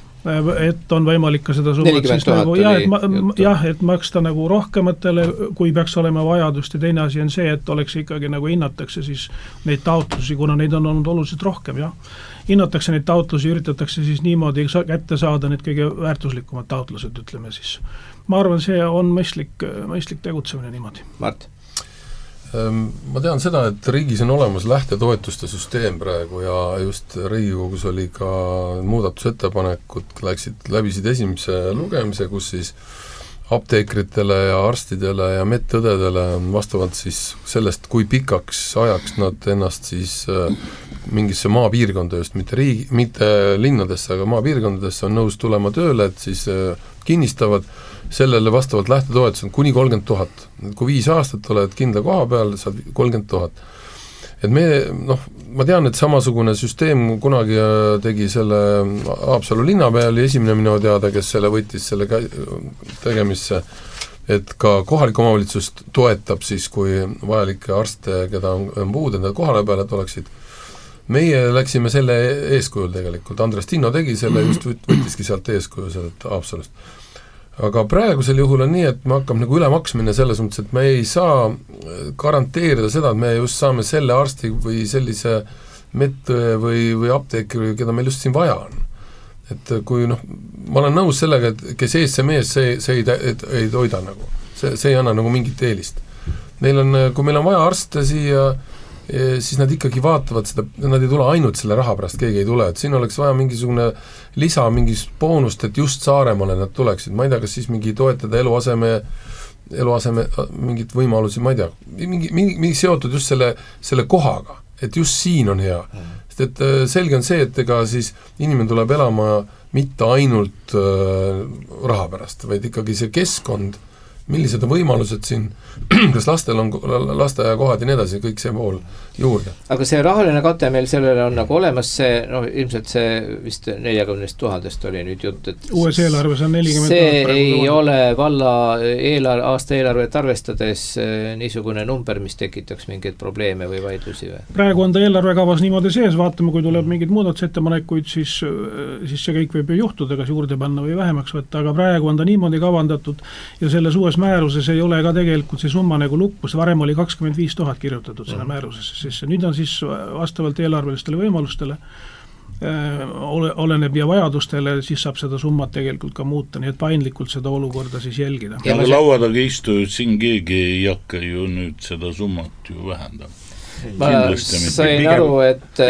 Speaker 3: et on võimalik ka seda summat siis nagu, jah, et, ma, jah, et maksta nagu rohkematele, kui peaks olema vajadust ja teine asi on see, et oleks ikkagi nagu hinnatakse siis neid taotlusi, kuna neid on olnud oluliselt rohkem, jah. Hinnatakse neid taotlusi, üritatakse siis niimoodi kätte saada need kõige väärtuslikumad taotlused, ütleme siis. Ma arvan, see on mõistlik, mõistlik tegutsemine niimoodi.
Speaker 1: Mart?
Speaker 2: Ma tean seda, et riigis on olemas lähtetoetuste süsteem praegu ja just Riigikogus oli ka muudatusettepanekud, läksid, läbisid esimese lugemise, kus siis apteekritele ja arstidele ja medõdedele vastavalt siis sellest, kui pikaks ajaks nad ennast siis mingisse maapiirkonda just, mitte, riigi, mitte linnadesse, aga maapiirkondadesse on nõus tulema tööle, et siis kinnistavad sellele vastavalt lähtetoetus on kuni kolmkümmend tuhat. Kui viis aastat oled kindla koha peal, saad kolmkümmend tuhat. Et me, noh, ma tean, et samasugune süsteem kunagi tegi selle Haapsalu linna peal ja esimene minu teada, kes selle võttis selle tegemisse, et ka kohalik omavalitsust toetab siis, kui vajalikke arste, keda on, on puud, endal kohale peal, et oleksid. Meie läksime selle eeskujul tegelikult. Andres Tinno tegi selle, just võttiski sealt eeskuju sealt Haapsalust. Aga praegusel juhul on nii, et me hakkame nagu ülemaksmine selles mõttes, et me ei saa garanteerida seda, et me just saame selle arsti või sellise medõe või, või apteekri, keda meil just siin vaja on. Et kui noh, ma olen nõus sellega, et kes ees see mees, see, see ei, ei toida nagu. See, see ei anna nagu mingit eelist. Meil on, kui meil on vaja arste siia, siis nad ikkagi vaatavad seda, nad ei tule ainult selle raha pärast, keegi ei tule, et siin oleks vaja mingisugune lisa, mingis boonust, et just Saaremaale nad tuleksid, ma ei tea, kas siis mingi toetada eluaseme, eluaseme mingit võimalusi, ma ei tea, mingi, mingi, mingi seotud just selle, selle kohaga, et just siin on hea, sest et selge on see, et ega siis inimene tuleb elama mitte ainult äh, raha pärast, vaid ikkagi see keskkond, millised on võimalused siin, kas lastel on lasteaiakohad ja nii edasi, kõik see pool juurde.
Speaker 1: Aga see rahaline kate meil sellele on nagu olemas, see, noh, ilmselt see vist neljakümnest tuhandest oli nüüd jutt, et
Speaker 3: uues eelarves on nelikümmend
Speaker 1: see tuhat ei ole valla eelar, aasta eelarvet arvestades niisugune number, mis tekitaks mingeid probleeme või vaidlusi või?
Speaker 3: Praegu on ta eelarvekavas niimoodi sees, vaatame, kui tuleb mingid muudatusettepanekuid, siis, siis see kõik võib ju juhtuda, kas juurde panna või vähemaks võtta, aga praegu on ta niimoodi kavandatud ja selles uues määruses ei ole ka tegelikult see summa nagu lukus, varem oli kakskümmend viis tuhat kirjutatud selle määrusesse, siis nüüd on siis vastavalt eelarvelistele võimalustele oleneb ja vajadustele, siis saab seda summat tegelikult ka muuta, nii et paindlikult seda olukorda siis jälgida.
Speaker 4: Aga laua taga istunud siin keegi ei hakka ju nüüd seda summat ju vähendama.
Speaker 1: Ma sain aru, et,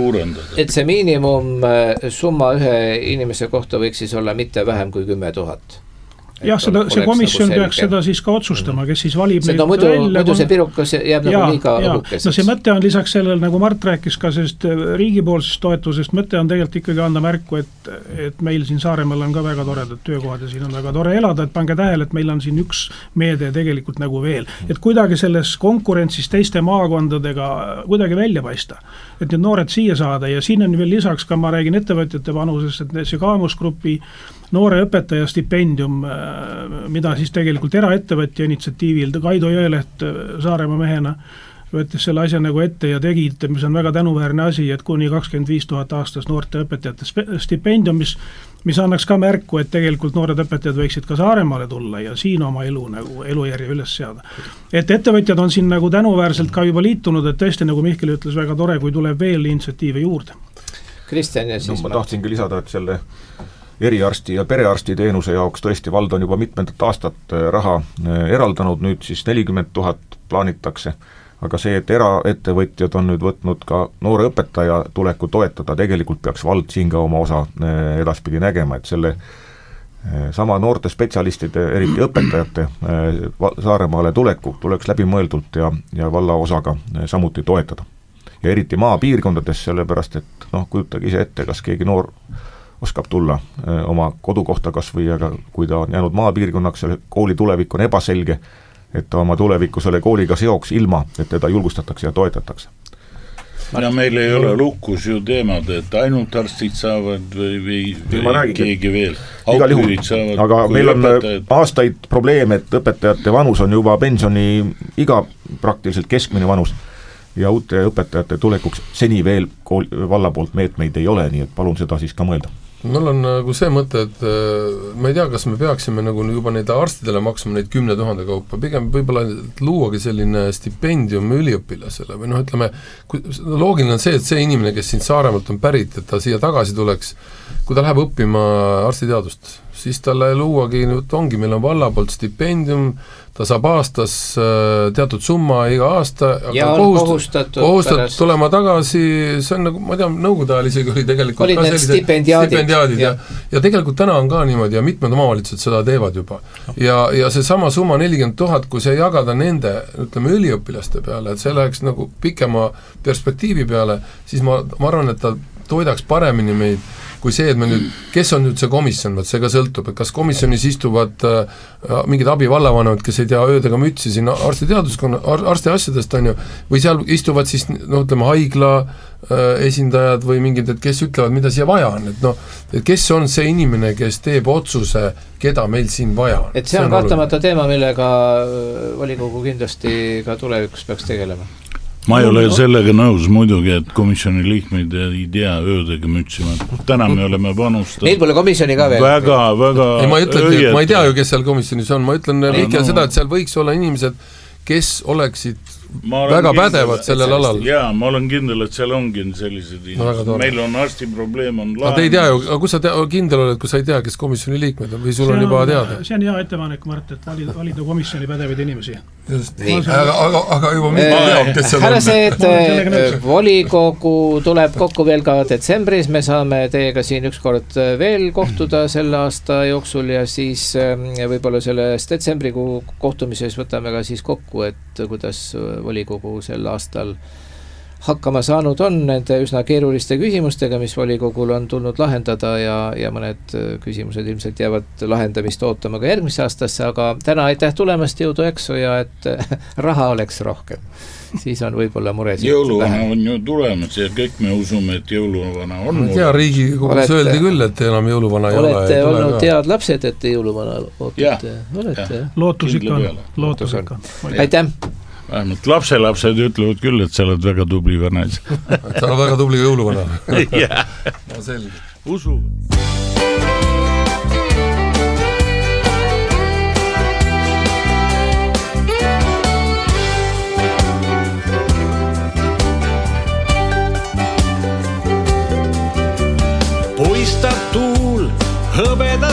Speaker 1: et see miinimum summa ühe inimese kohta võiks siis olla mitte vähem kui kümme tuhat.
Speaker 3: Jah, seda, see komisjon nagu peaks seda siis ka otsustama, kes siis valib
Speaker 1: seda neid muidu, välja. Muidu see pirukas jääb ja, nagu liiga õhukeseks.
Speaker 3: No see mõte on lisaks sellel, nagu Mart rääkis ka sellest riigipoolsest toetusest, mõte on tegelikult ikkagi anda märku, et, et meil siin Saaremaal on ka väga toredad töökohad ja siin on väga tore elada, et pange tähele, et meil on siin üks meede tegelikult nagu veel. Et kuidagi selles konkurentsis teiste maakondadega kuidagi välja paista, et need noored siia saada ja siin on veel lisaks ka, ma räägin ettevõtjate panusest, et see Kaamusgrupi noore õpetaja stipendium, mida siis tegelikult eraettevõtja initsiatiivil Kaido Jõeleht Saaremaa mehena võttis selle asja nagu ette ja tegi, mis on väga tänuväärne asi, et kuni kakskümmend viis tuhat aastas noorte õpetajate stipendium, mis, mis annaks ka märku, et tegelikult noored õpetajad võiksid ka Saaremaale tulla ja siin oma elu nagu elujärje üles seada. Et ettevõtjad on siin nagu tänuväärselt ka juba liitunud, et tõesti, nagu Mihkel ütles, väga tore, kui tuleb veel initsiatiive juurde.
Speaker 1: Kristjan ja siis
Speaker 5: no, ma tahtsingi lisada, et selle eriarsti ja perearsti teenuse jaoks tõesti vald on juba mitmendat aastat raha eraldanud, nüüd siis nelikümmend tuhat plaanitakse, aga see, et eraettevõtjad on nüüd võtnud ka noore õpetaja tuleku toetada, tegelikult peaks vald siin ka oma osa edaspidi nägema, et selle sama noorte spetsialistide, eriti õpetajate Saaremaale tuleku tuleks läbimõeldult ja, ja valla osaga samuti toetada. Ja eriti maapiirkondades, sellepärast et noh, kujutage ise ette, kas keegi noor oskab tulla öö, oma kodukohta kas või, aga kui ta on jäänud maapiirkonnaks, selle kooli tulevik on ebaselge, et ta oma tuleviku selle kooliga seoks ilma, et teda julgustatakse ja toetatakse.
Speaker 4: Ja meil ei ole lukus ju teemad, et ainult arstid saavad või, või, või keegi veel.
Speaker 5: Igal juhul, aga meil on õpetajad. Aastaid probleem, et õpetajate vanus on juba pensioni iga praktiliselt keskmine vanus ja uute õpetajate tulekuks seni veel kool, valla poolt meetmeid ei ole, nii et palun seda siis ka mõelda.
Speaker 2: Mul on nagu see mõte, et ma ei tea, kas me peaksime nagu juba neid arstidele maksma neid kümne tuhande kaupa, pigem võib-olla luuagi selline stipendium üliõpilasele või noh, ütleme, loogiline on see, et see inimene, kes siin Saaremaalt on pärit, et ta siia tagasi tuleks, kui ta läheb õppima arstiteadust, siis talle luuagi, nüüd ongi, meil on valla poolt stipendium, ta saab aastas teatud summa iga aasta,
Speaker 1: ja
Speaker 2: aga
Speaker 1: on kohustatud,
Speaker 2: kohustatud tulema tagasi, see on nagu, ma tean, nõukogude ajal isegi oli tegelikult
Speaker 1: olid need stipendiaadid,
Speaker 2: stipendiaadid ja, ja, ja tegelikult täna on ka niimoodi ja mitmed omavalitsused seda teevad juba. Ja, ja see sama summa nelikümmend tuhat, kui see jagada nende, ütleme, üliõpilaste peale, et see läheks nagu pikema perspektiivi peale, siis ma, ma arvan, et ta toidaks paremini meid kui see, et me nüüd, kes on nüüd see komisjon, vaat see ka sõltub, et kas komisjonis istuvad äh, mingid abivallavanemad, kes ei tea öödega mütsi siin arstiteaduskonna, ar, arsti asjadest on ju, või seal istuvad siis, no ütleme, haigla äh, esindajad või mingid, et kes ütlevad, mida siia vaja on, et noh, et kes on see inimene, kes teeb otsuse, keda meil siin vaja on.
Speaker 1: Et see on, see on kahtamata teema, millega volikogu kindlasti ka tulevikus peaks tegelema.
Speaker 4: Ma ei ole sellega nõus muidugi, et komisjoni liikmeid ei tea öödega mütsima. Täna me oleme panustanud.
Speaker 1: Meil pole komisjoni ka veel.
Speaker 4: Väga, väga
Speaker 2: ei, ma, ütlen, ma ei tea ju, kes seal komisjonis on. Ma ütlen Mihkel no. seda, et seal võiks olla inimesed, kes oleksid väga pädevad sellel alal.
Speaker 4: Jaa, ma olen kindel, et seal ongi sellised inimesed. No, meil on arsti probleem on
Speaker 2: lahendus. Te ei tea ju, aga kus sa tea, kindel oled, kui sa ei tea, kes komisjoni liikmed on või sul on, on juba teada?
Speaker 3: See on hea ettepanek, Mart, et valida, valida komisjoni pädevaid inimesi.
Speaker 2: Just, aga, aga, aga juba mitte teab, kes seal
Speaker 1: on. Härra see, et volikogu tuleb kokku veel ka detsembris, me saame teiega siin ükskord veel kohtuda selle aasta jooksul ja siis võib-olla selles detsembrikuu kohtumises võtame ka siis kokku, et kuidas volikogu sel aastal hakkama saanud on nende üsna keeruliste küsimustega, mis volikogul on tulnud lahendada ja, ja mõned küsimused ilmselt jäävad lahendamist ootama ka järgmisse aastasse, aga täna aitäh tulemast, jõudu eksu ja et raha oleks rohkem. Siis on võib-olla muresid.
Speaker 4: Jõuluvana on ju tulemas ja kõik me usume, et jõuluvana on.
Speaker 2: Ma tea, Riigikogus öeldi küll, et enam jõuluvana ei ole.
Speaker 1: Olete olnud tead lapsed, et jõuluvana ootate? Olete?
Speaker 3: Lootus ikka on. Lootus ikka.
Speaker 1: Aitäh!
Speaker 4: Vähemalt lapselapsed ütlevad küll, et sa oled väga tubli vana.
Speaker 2: Sa oled väga tubli jõuluvana.
Speaker 4: Jah.
Speaker 2: No selge.
Speaker 4: Usu.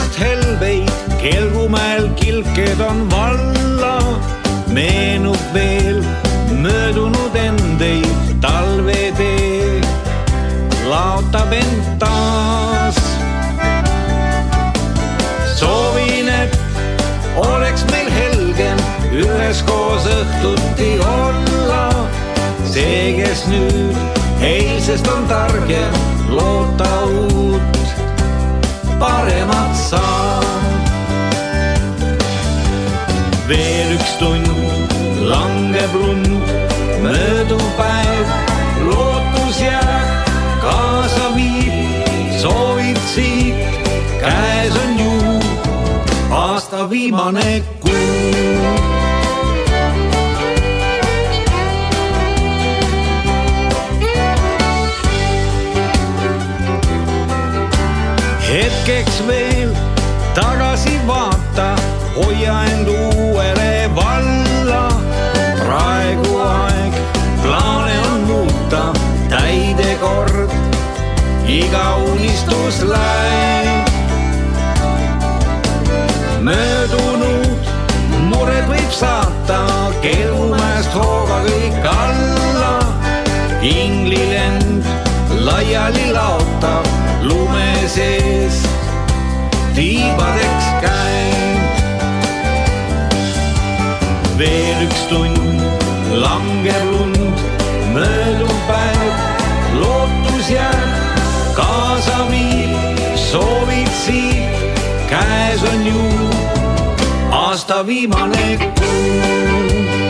Speaker 6: just helbeid, Kelgumäel kilked on valla. Meenub veel möödunud endeid, talvetee laotab end taas. Soovin, et oleks meil helgem üheskoos õhtuti olla. See, kes nüüd eilsest on targem, loota uut, paremat saab. Veel üks tund langeb lund, mööduv päev, lootus jääb, kaasa viib, soovid siit, käes on ju aasta viimane kuu. Hetkeks veel tagasi vaata, hoia end uuele valla. Praegu aeg plaane on muuta, täide kord, iga unistus läib. Möödunud mured võib saata, Kelgumäest hooga kõik alla. Inglilend laiali laotab, lume sees tiibadeks käib. Veel üks tund langeb lund, mööduv päev, lootus jääb, kaasa viib, soovid siit, käes on ju aasta viimane kuu.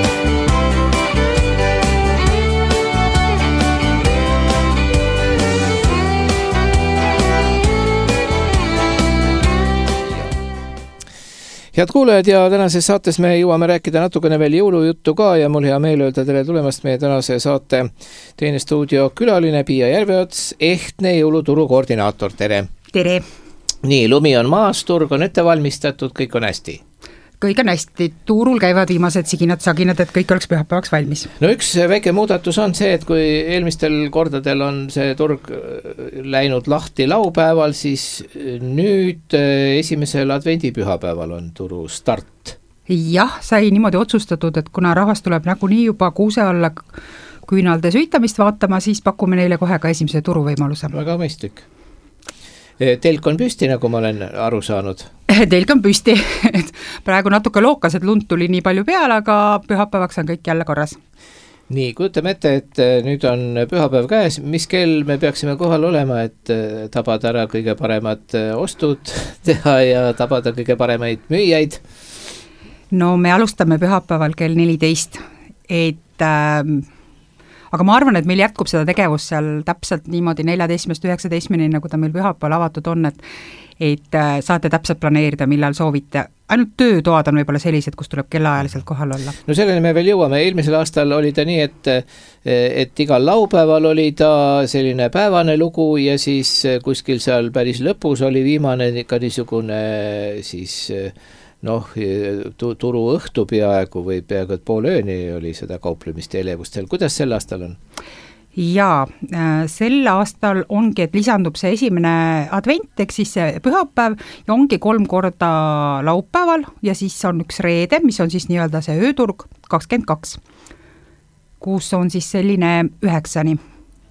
Speaker 1: Head kuulajad, ja tänases saates me jõuame rääkida natukene veel jõulujuttu ka ja mul hea meel öelda tere tulemast meie tänase saate teine stuudio külaline Piia Järveots, ehtne jõuluturu koordinaator, tere!
Speaker 7: Tere!
Speaker 1: Nii, lumi on maas, turg on ette valmistatud, kõik on hästi?
Speaker 7: Kõik on hästi, tuurul käivad viimased siginad-saginad, et kõik oleks pühapäevaks valmis.
Speaker 1: No üks väike muudatus on see, et kui eelmistel kordadel on see turg läinud lahti laupäeval, siis nüüd esimesel advendipühapäeval on turu start.
Speaker 7: Jah, sai niimoodi otsustatud, et kuna rahvas tuleb nagunii juba kuuse alla küünalde süütamist vaatama, siis pakume neile kohe ka esimese turuvõimaluse.
Speaker 1: Väga mõistlik. Telk on püsti, nagu ma olen aru saanud?
Speaker 7: Telk on püsti, et praegu natuke lookas, et lund tuli nii palju peale, aga pühapäevaks on kõik jälle korras.
Speaker 1: Nii, kujutame ette, et nüüd on pühapäev käes, mis kell me peaksime kohal olema, et tabada ära kõige paremad ostud teha ja tabada kõige paremaid müüjaid?
Speaker 7: No me alustame pühapäeval kell neliteist, et äh, aga ma arvan, et meil jätkub seda tegevust seal täpselt niimoodi neljateistkümnest üheksateistkümneni, nagu ta meil pühapäeval avatud on, et, et saate täpselt planeerida, millal soovite. Ainult töötoad on võib-olla sellised, kus tuleb kellaajaliselt kohal olla.
Speaker 1: No selleni me veel jõuame. Eelmisel aastal oli ta nii, et, et igal laupäeval oli ta selline päevane lugu ja siis kuskil seal päris lõpus oli viimane ka niisugune siis noh, turu õhtu peaaegu või peaaegu et pool ööni oli seda kauplemist ja elevustel. Kuidas sel aastal on?
Speaker 7: Jaa, sel aastal ongi, et lisandub see esimene advent, ehk siis see pühapäev ja ongi kolm korda laupäeval ja siis on üks reede, mis on siis nii-öelda see ööturg kakskümmend kaks, kus on siis selline üheksani.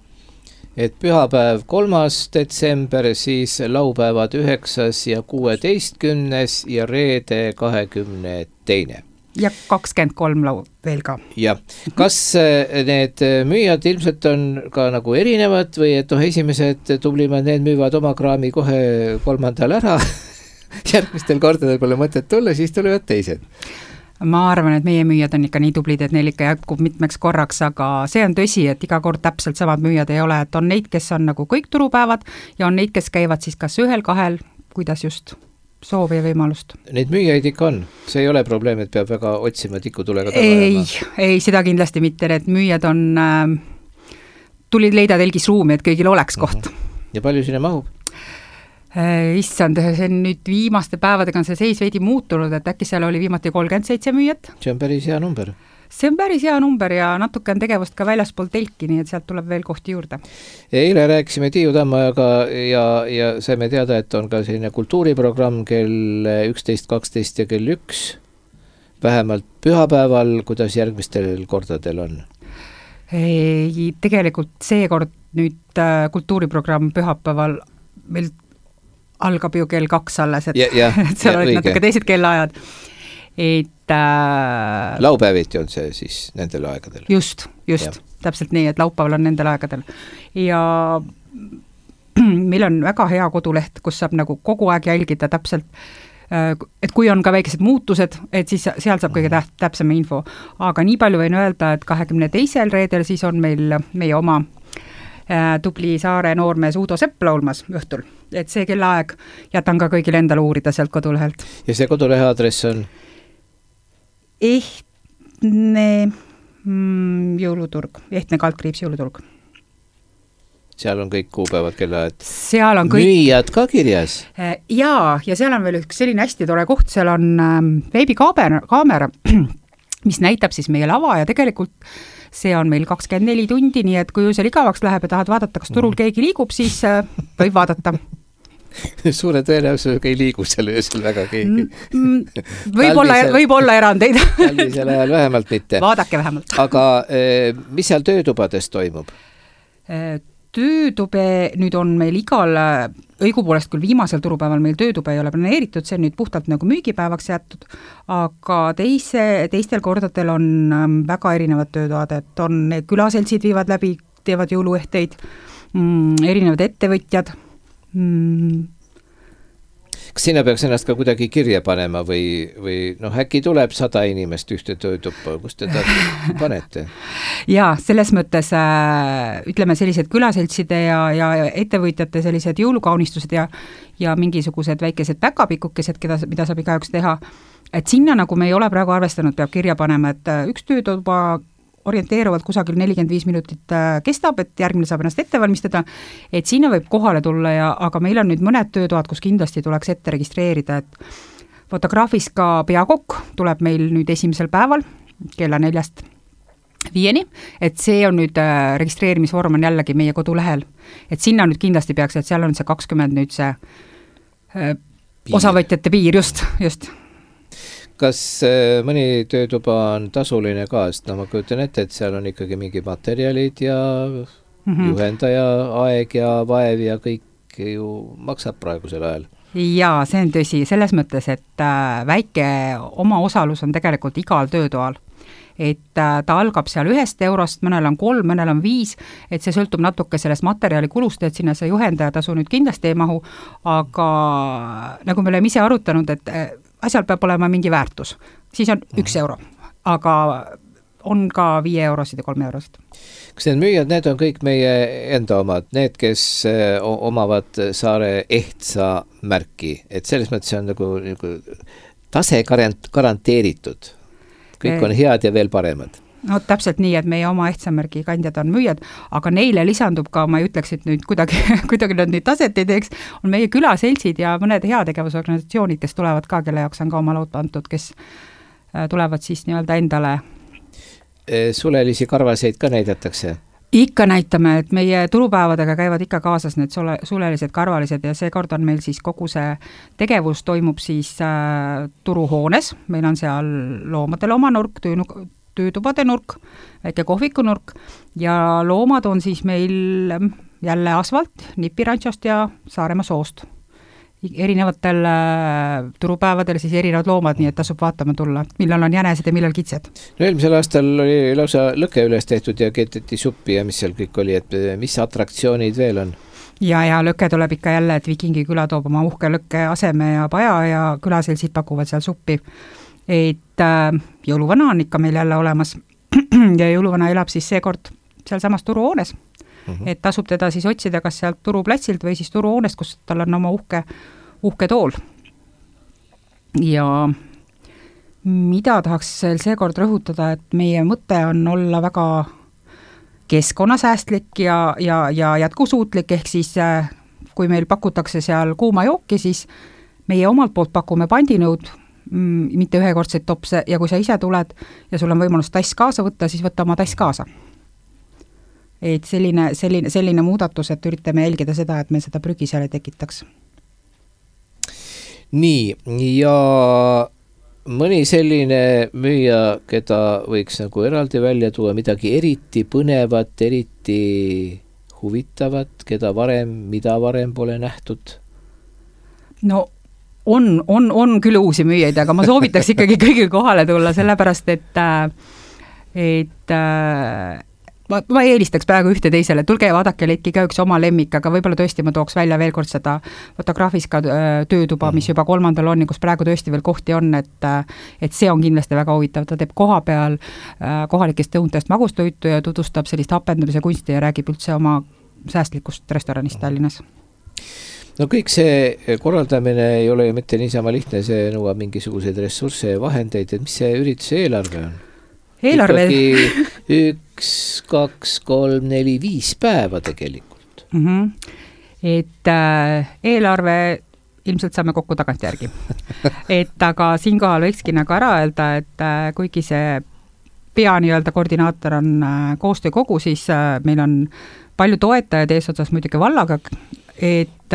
Speaker 1: Et pühapäev kolmas detsember, siis laupäevad üheksas ja kuueteistkümnes ja reede kahekümne teine.
Speaker 7: Ja kakskümmend kolm lau veel ka.
Speaker 1: Ja, kas need müüjad ilmselt on ka nagu erinevad või et noh, esimesed tublimad, need müüvad oma kraami kohe kolmandal ära, järgmistel kordadel pole mõtet tulla, siis tulevad teised?
Speaker 7: Ma arvan, et meie müüjad on ikka nii tublid, et neil ikka jätkub mitmeks korraks, aga see on tõsi, et iga kord täpselt samad müüjad ei ole, et on neid, kes on nagu kõik turupäevad ja on neid, kes käivad siis kas ühel, kahel, kuidas just soovi ja võimalust. Neid
Speaker 1: müüjaid ikka on, see ei ole probleem, et peab väga otsima tikutulega taga
Speaker 7: ei, ei, seda kindlasti mitte, need müüjad on äh, tulid leida telgis ruumi, et kõigil oleks koht.
Speaker 1: Mm-hmm. Ja palju sinna mahub?
Speaker 7: Issand, see on nüüd viimaste päevadega on see seis veidi muutunud, et äkki seal oli viimati kolmkümmend seitse müüjat.
Speaker 1: See on päris hea number.
Speaker 7: see on päris hea number ja natuke on tegevust ka väljaspool telki, nii et sealt tuleb veel kohti juurde.
Speaker 1: Eile rääkisime Tiiu Tammajaga ja, ja saime teada, et on ka selline kultuuriprogramm kell üksteist, kaksteist ja kell üks, vähemalt pühapäeval, kuidas järgmistel kordadel on?
Speaker 7: Ei, tegelikult seekord nüüd kultuuriprogramm pühapäeval meil algab ju kell kaks alles, et, ja, ja, et seal olid natuke teised kellaajad. Et äh,
Speaker 1: laupäeviti on see siis nendel aegadel.
Speaker 7: Just, just, ja. Täpselt nii, et laupäeval on nendel aegadel. Ja meil on väga hea koduleht, kus saab nagu kogu aeg jälgida täpselt, et kui on ka väikesed muutused, et siis seal saab kõige täht, täpsem info. Aga nii palju võin öelda, et kahekümne teisel reedel siis on meil meie oma äh, tubli Saare noormees Uudo Sepp laulmas õhtul. Et see kellaaeg jätan ka kõigil endale uurida sealt kodulehelt.
Speaker 1: Ja see kodulehe aadress on?
Speaker 7: Ehtne mm, jõuluturg, Ehtne kaldkriips jõuluturg.
Speaker 1: Seal on kõik kuupäevad, kellaajad.
Speaker 7: Seal on kõik...
Speaker 1: Müüjad ka kirjas?
Speaker 7: Jaa, ja seal on veel üks selline hästi tore koht, seal on veebikaamera, kaamera, mis näitab siis meie lava ja tegelikult see on meil kakskümmend neli tundi, nii et kui seal igavaks läheb ja tahad vaadata, kas turul keegi liigub, siis võib vaadata.
Speaker 1: Suure tõenäosusega ei liigu seal öösel väga keegi.
Speaker 7: Võib-olla, võib olla erandeid.
Speaker 1: Talvisel ajal vähemalt mitte.
Speaker 7: Vaadake vähemalt.
Speaker 1: Aga mis seal töötubades toimub?
Speaker 7: Töötube nüüd on meil igal, õigupoolest küll viimasel turupäeval meil töötube ei ole planeeritud, see on nüüd puhtalt nagu müügipäevaks jätud, aga teise, teistel kordadel on väga erinevad töötoad, et on külaseltsid viivad läbi, teevad jõuluehteid, mm, erinevad ettevõtjad. Mm.
Speaker 1: Kas sinna peaks ennast ka kuidagi kirja panema või, või noh, äkki tuleb sada inimest ühte töötuppa, kus te ta panete?
Speaker 7: Jaa, selles mõttes äh, ütleme sellised külaseltside ja, ja ettevõtjate sellised jõulukaunistused ja, ja mingisugused väikesed päkapikukesed, keda, mida saab igaüks teha, et sinna nagu me ei ole praegu arvestanud, peab kirja panema, et üks töötuba orienteeruvalt kusagil nelikümmend viis minutit kestab, et järgmine saab ennast ette valmistada, et sinna võib kohale tulla, ja, aga meil on nüüd mõned töötoad, kus kindlasti tuleks ette registreerida, et fotograafis ka peakokk tuleb meil nüüd esimesel päeval kella neljast viieni, et see on nüüd äh, registreerimisvorm on jällegi meie kodulehel, et sinna nüüd kindlasti peaks, et seal on see kakskümmend nüüd see äh, osavõtjate piir, just, just.
Speaker 1: Kas mõni töötuba on tasuline ka, sest no ma kujutan ette, et seal on ikkagi mingi materjalid ja mm-hmm. juhendaja aeg ja vaev ja kõik ju maksab praegusel ajal?
Speaker 7: Jaa, see on tõsi, selles mõttes, et väike oma osalus on tegelikult igal töötoal. Et ta algab seal ühest eurost, mõnel on kolm, mõnel on viis, et see sõltub natuke sellest materjali kulust, et sinna see juhendaja tasu nüüd kindlasti ei mahu, aga nagu me oleme ise arutanud, et asjal peab olema mingi väärtus, siis on üks euro, aga on ka viie eurosid ja kolme eurosid.
Speaker 1: Kas need müüjad, need on kõik meie enda omad, need, kes omavad Saare Ehtsa märki, et selles mõttes on nagu, nagu tase garant, garanteeritud, kõik on head ja veel paremad.
Speaker 7: No täpselt nii, et meie oma Ehtsamärgi kandjad on müüjad, aga neile lisandub ka, ma ei ütleks, et nüüd kuidagi, kuidagi nad nüüd taset ei teeks, on meie külaseltsid ja mõned heategevusorganisatsioonid, kes tulevad ka, kelle jaoks on ka oma laud antud, kes tulevad siis nii-öelda endale.
Speaker 1: Sulelisi karvaseid ka näidatakse?
Speaker 7: Ikka näitame, et meie turupäevadega käivad ikka kaasas need sule, sulelised karvalised ja see kord on meil siis kogu see tegevus toimub siis äh, turuhoones, meil on seal loomadel oma nurk, tüünuk, töötubade nurk, väike kohvikunurk ja loomad on siis meil jälle asfalt, Nipirantsost ja Saaremaa soost. Erinevatel äh, turupäevadel siis erinevad loomad, nii et tasub vaatama tulla, millal on jänesed ja millal kitsed.
Speaker 1: No eelmisel aastal oli lausa lõke üles tehtud ja keeteti suppi ja mis seal kõik oli, et mis atraktsioonid veel on?
Speaker 7: Ja, ja lõke tuleb ikka jälle, et Vikingi küla toob oma uhke lõkke aseme ja paja ja külaseltsid pakuvad seal suppi. Et äh, jõuluvana on ikka meil jälle olemas ja jõuluvana elab siis seekord seal samas turuhoones, mm-hmm. et tasub teda siis otsida kas sealt turuplatsilt või siis turuhoonest, kus tal on oma uhke, uhke tool. Ja mida tahaks seekord rõhutada, et meie mõte on olla väga keskkonnasäästlik ja, ja, ja jätkusuutlik, ehk siis kui meil pakutakse seal kuuma jooki, siis meie omalt poolt pakume pandinõud mitte ühekordseid topse ja kui sa ise tuled ja sul on võimalus tass kaasa võtta, siis võtta oma tass kaasa. Et selline, selline, selline muudatus, et üritame jälgida seda, et me seda prügi seal ei tekitaks.
Speaker 1: Nii, ja mõni selline müüja, keda võiks nagu eraldi välja tuua, midagi eriti põnevat, eriti huvitavat, keda varem, mida varem pole nähtud? No
Speaker 7: on, on, on küll uusi müüjaid, aga ma soovitaks ikkagi kõigil kohale tulla, sellepärast, et, et ma, ma eelistaks praegu ühte teisele, tulge ja vaadake, leidki ka üks oma lemmik, aga võib-olla tõesti ma tooks välja veel kord seda fotograafiska töötuba, mis juba kolmandal on, kus praegu tõesti veel kohti on, et, et see on kindlasti väga huvitav, ta teeb koha peal kohalikest õuntest magustoitu ja tutvustab sellist hapendamise kunsti ja räägib üldse oma säästlikust restoranist Tallinnas.
Speaker 1: No kõik see korraldamine ei ole ju mitte niisama lihtne, see nõuab mingisuguseid ressursse ja vahendeid, et mis see ürituse eelarve on?
Speaker 7: Eelarve?
Speaker 1: Ikkagi üks, kaks, kolm, neli, viis päeva tegelikult.
Speaker 7: Mm-hmm. Et äh, eelarve ilmselt saame kokku tagantjärgi. Et aga siinkohal võikski nagu ära öelda, et äh, kuigi see pea nii-öelda koordinaator on äh, koostöökogu, siis äh, meil on palju toetajaid eesotsas muidugi vallaga, et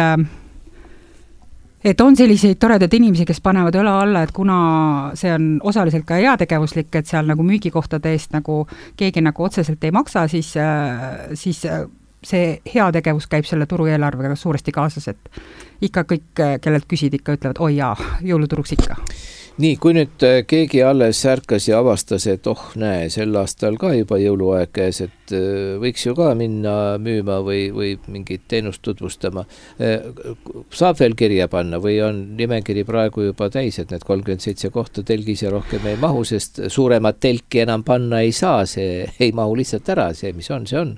Speaker 7: et on selliseid toredad inimesi, kes panevad õla alla, et kuna see on osaliselt ka heategevuslik, et seal nagu müügikohtade eest nagu keegi nagu otseselt ei maksa, siis, siis see heategevus käib selle turueelarvega suuresti kaasas, et ikka kõik, kellelt küsid, ikka ütlevad, oi jaa, jõuluturuks ikka.
Speaker 1: Nii, kui nüüd keegi alles ärkas ja avastas, et oh näe, sel aastal ka juba jõuluaeg käes, et võiks ju ka minna müüma või, või mingit teenust tutvustama. Saab veel kirja panna või on nimekiri praegu juba täis, et need kolmkümmend seitse kohta telgis ja rohkem ei mahu, sest suuremat telki enam panna ei saa, see ei mahu lihtsalt ära, see mis on, see on.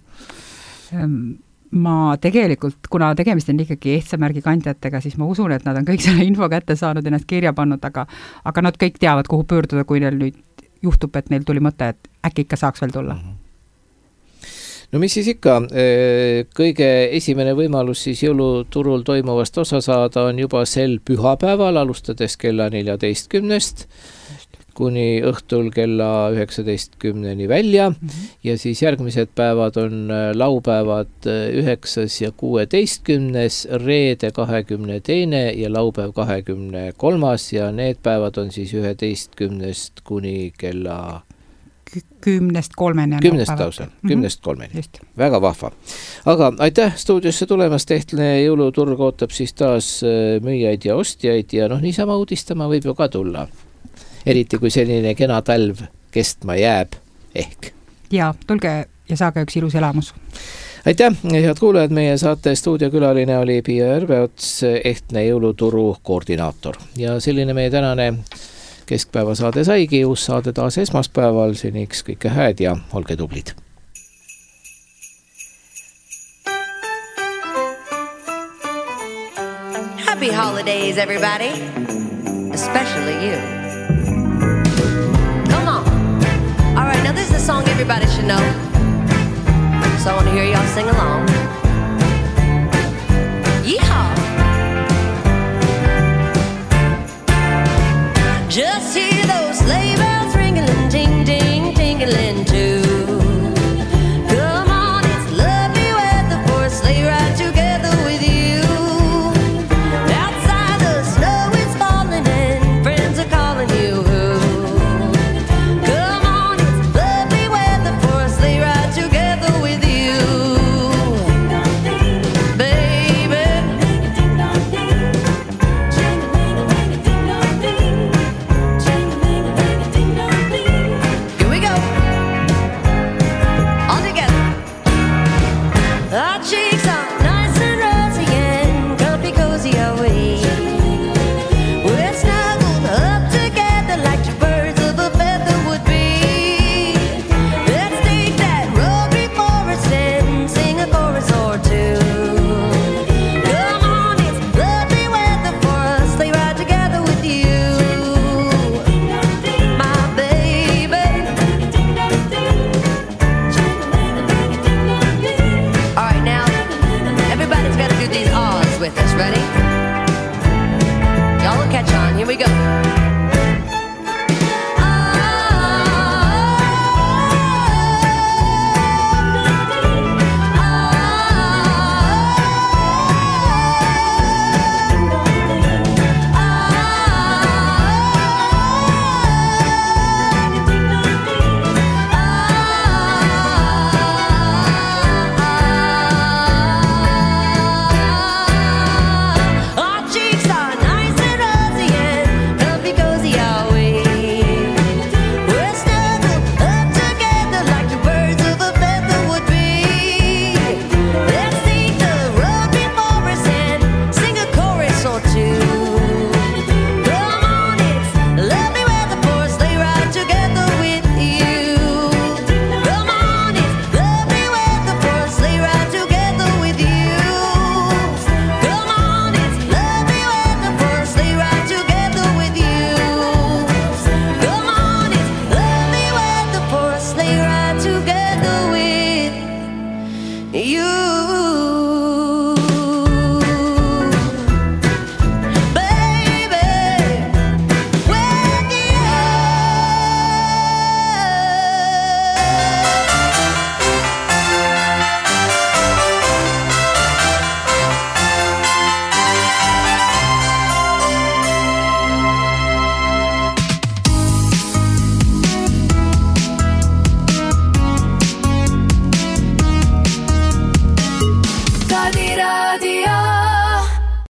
Speaker 7: Ma tegelikult, kuna tegemist on ikkagi ehtsamärgi kandjatega, siis ma usun, et nad on kõik selle info kätte saanud, ennast kirja pannud, aga, aga nad kõik teavad, kuhu pöörduda, kui neil nüüd juhtub, et neil tuli mõte, et äkki ikka saaks veel tulla.
Speaker 1: No mis siis ikka, kõige esimene võimalus siis jõuluturul toimuvast osa saada on juba sel pühapäeval, alustades kella neljateistkümnest kuni õhtul kella üheksateistkümneni välja mm-hmm. ja siis järgmised päevad on laupäevad üheksas ja kuueteistkümnes, reede kahekümne teine ja laupäev kahekümne kolmas ja need päevad on siis üheteistkümnest kuni kella
Speaker 7: kümnest kolmeni.
Speaker 1: Kümnest lausa, kümnest kolmeni. Just. Väga vahva. Aga aitäh stuudiosse tulemast, ehtne jõuluturg ootab siis taas müüjaid ja ostjaid ja noh, niisama uudistama võib ju ka tulla. Eriti kui selline kena talv kestma jääb ehk.
Speaker 7: Ja, tulge ja saage üks ilus elamus.
Speaker 1: Aitäh, head kuulajad, meie saate stuudiokülaline oli Piia Järveots, ehtne jõuluturu koordinaator. Ja selline meie tänane keskpäeva saade saigi, uus saade taas esmaspäeval, seniks kõike hääd ja olge tublid.
Speaker 8: Happy holidays, everybody, especially you. All right, now this is a song everybody should know, so I want to hear y'all sing along. Yeehaw! Just hear those sleigh bells ringing, ding, ding, tingling too. Come on, it's lovely weather for a sleigh ride together with you. Outside the snow is falling and friends are calling you. Ready? Y'all will catch on. Here we go.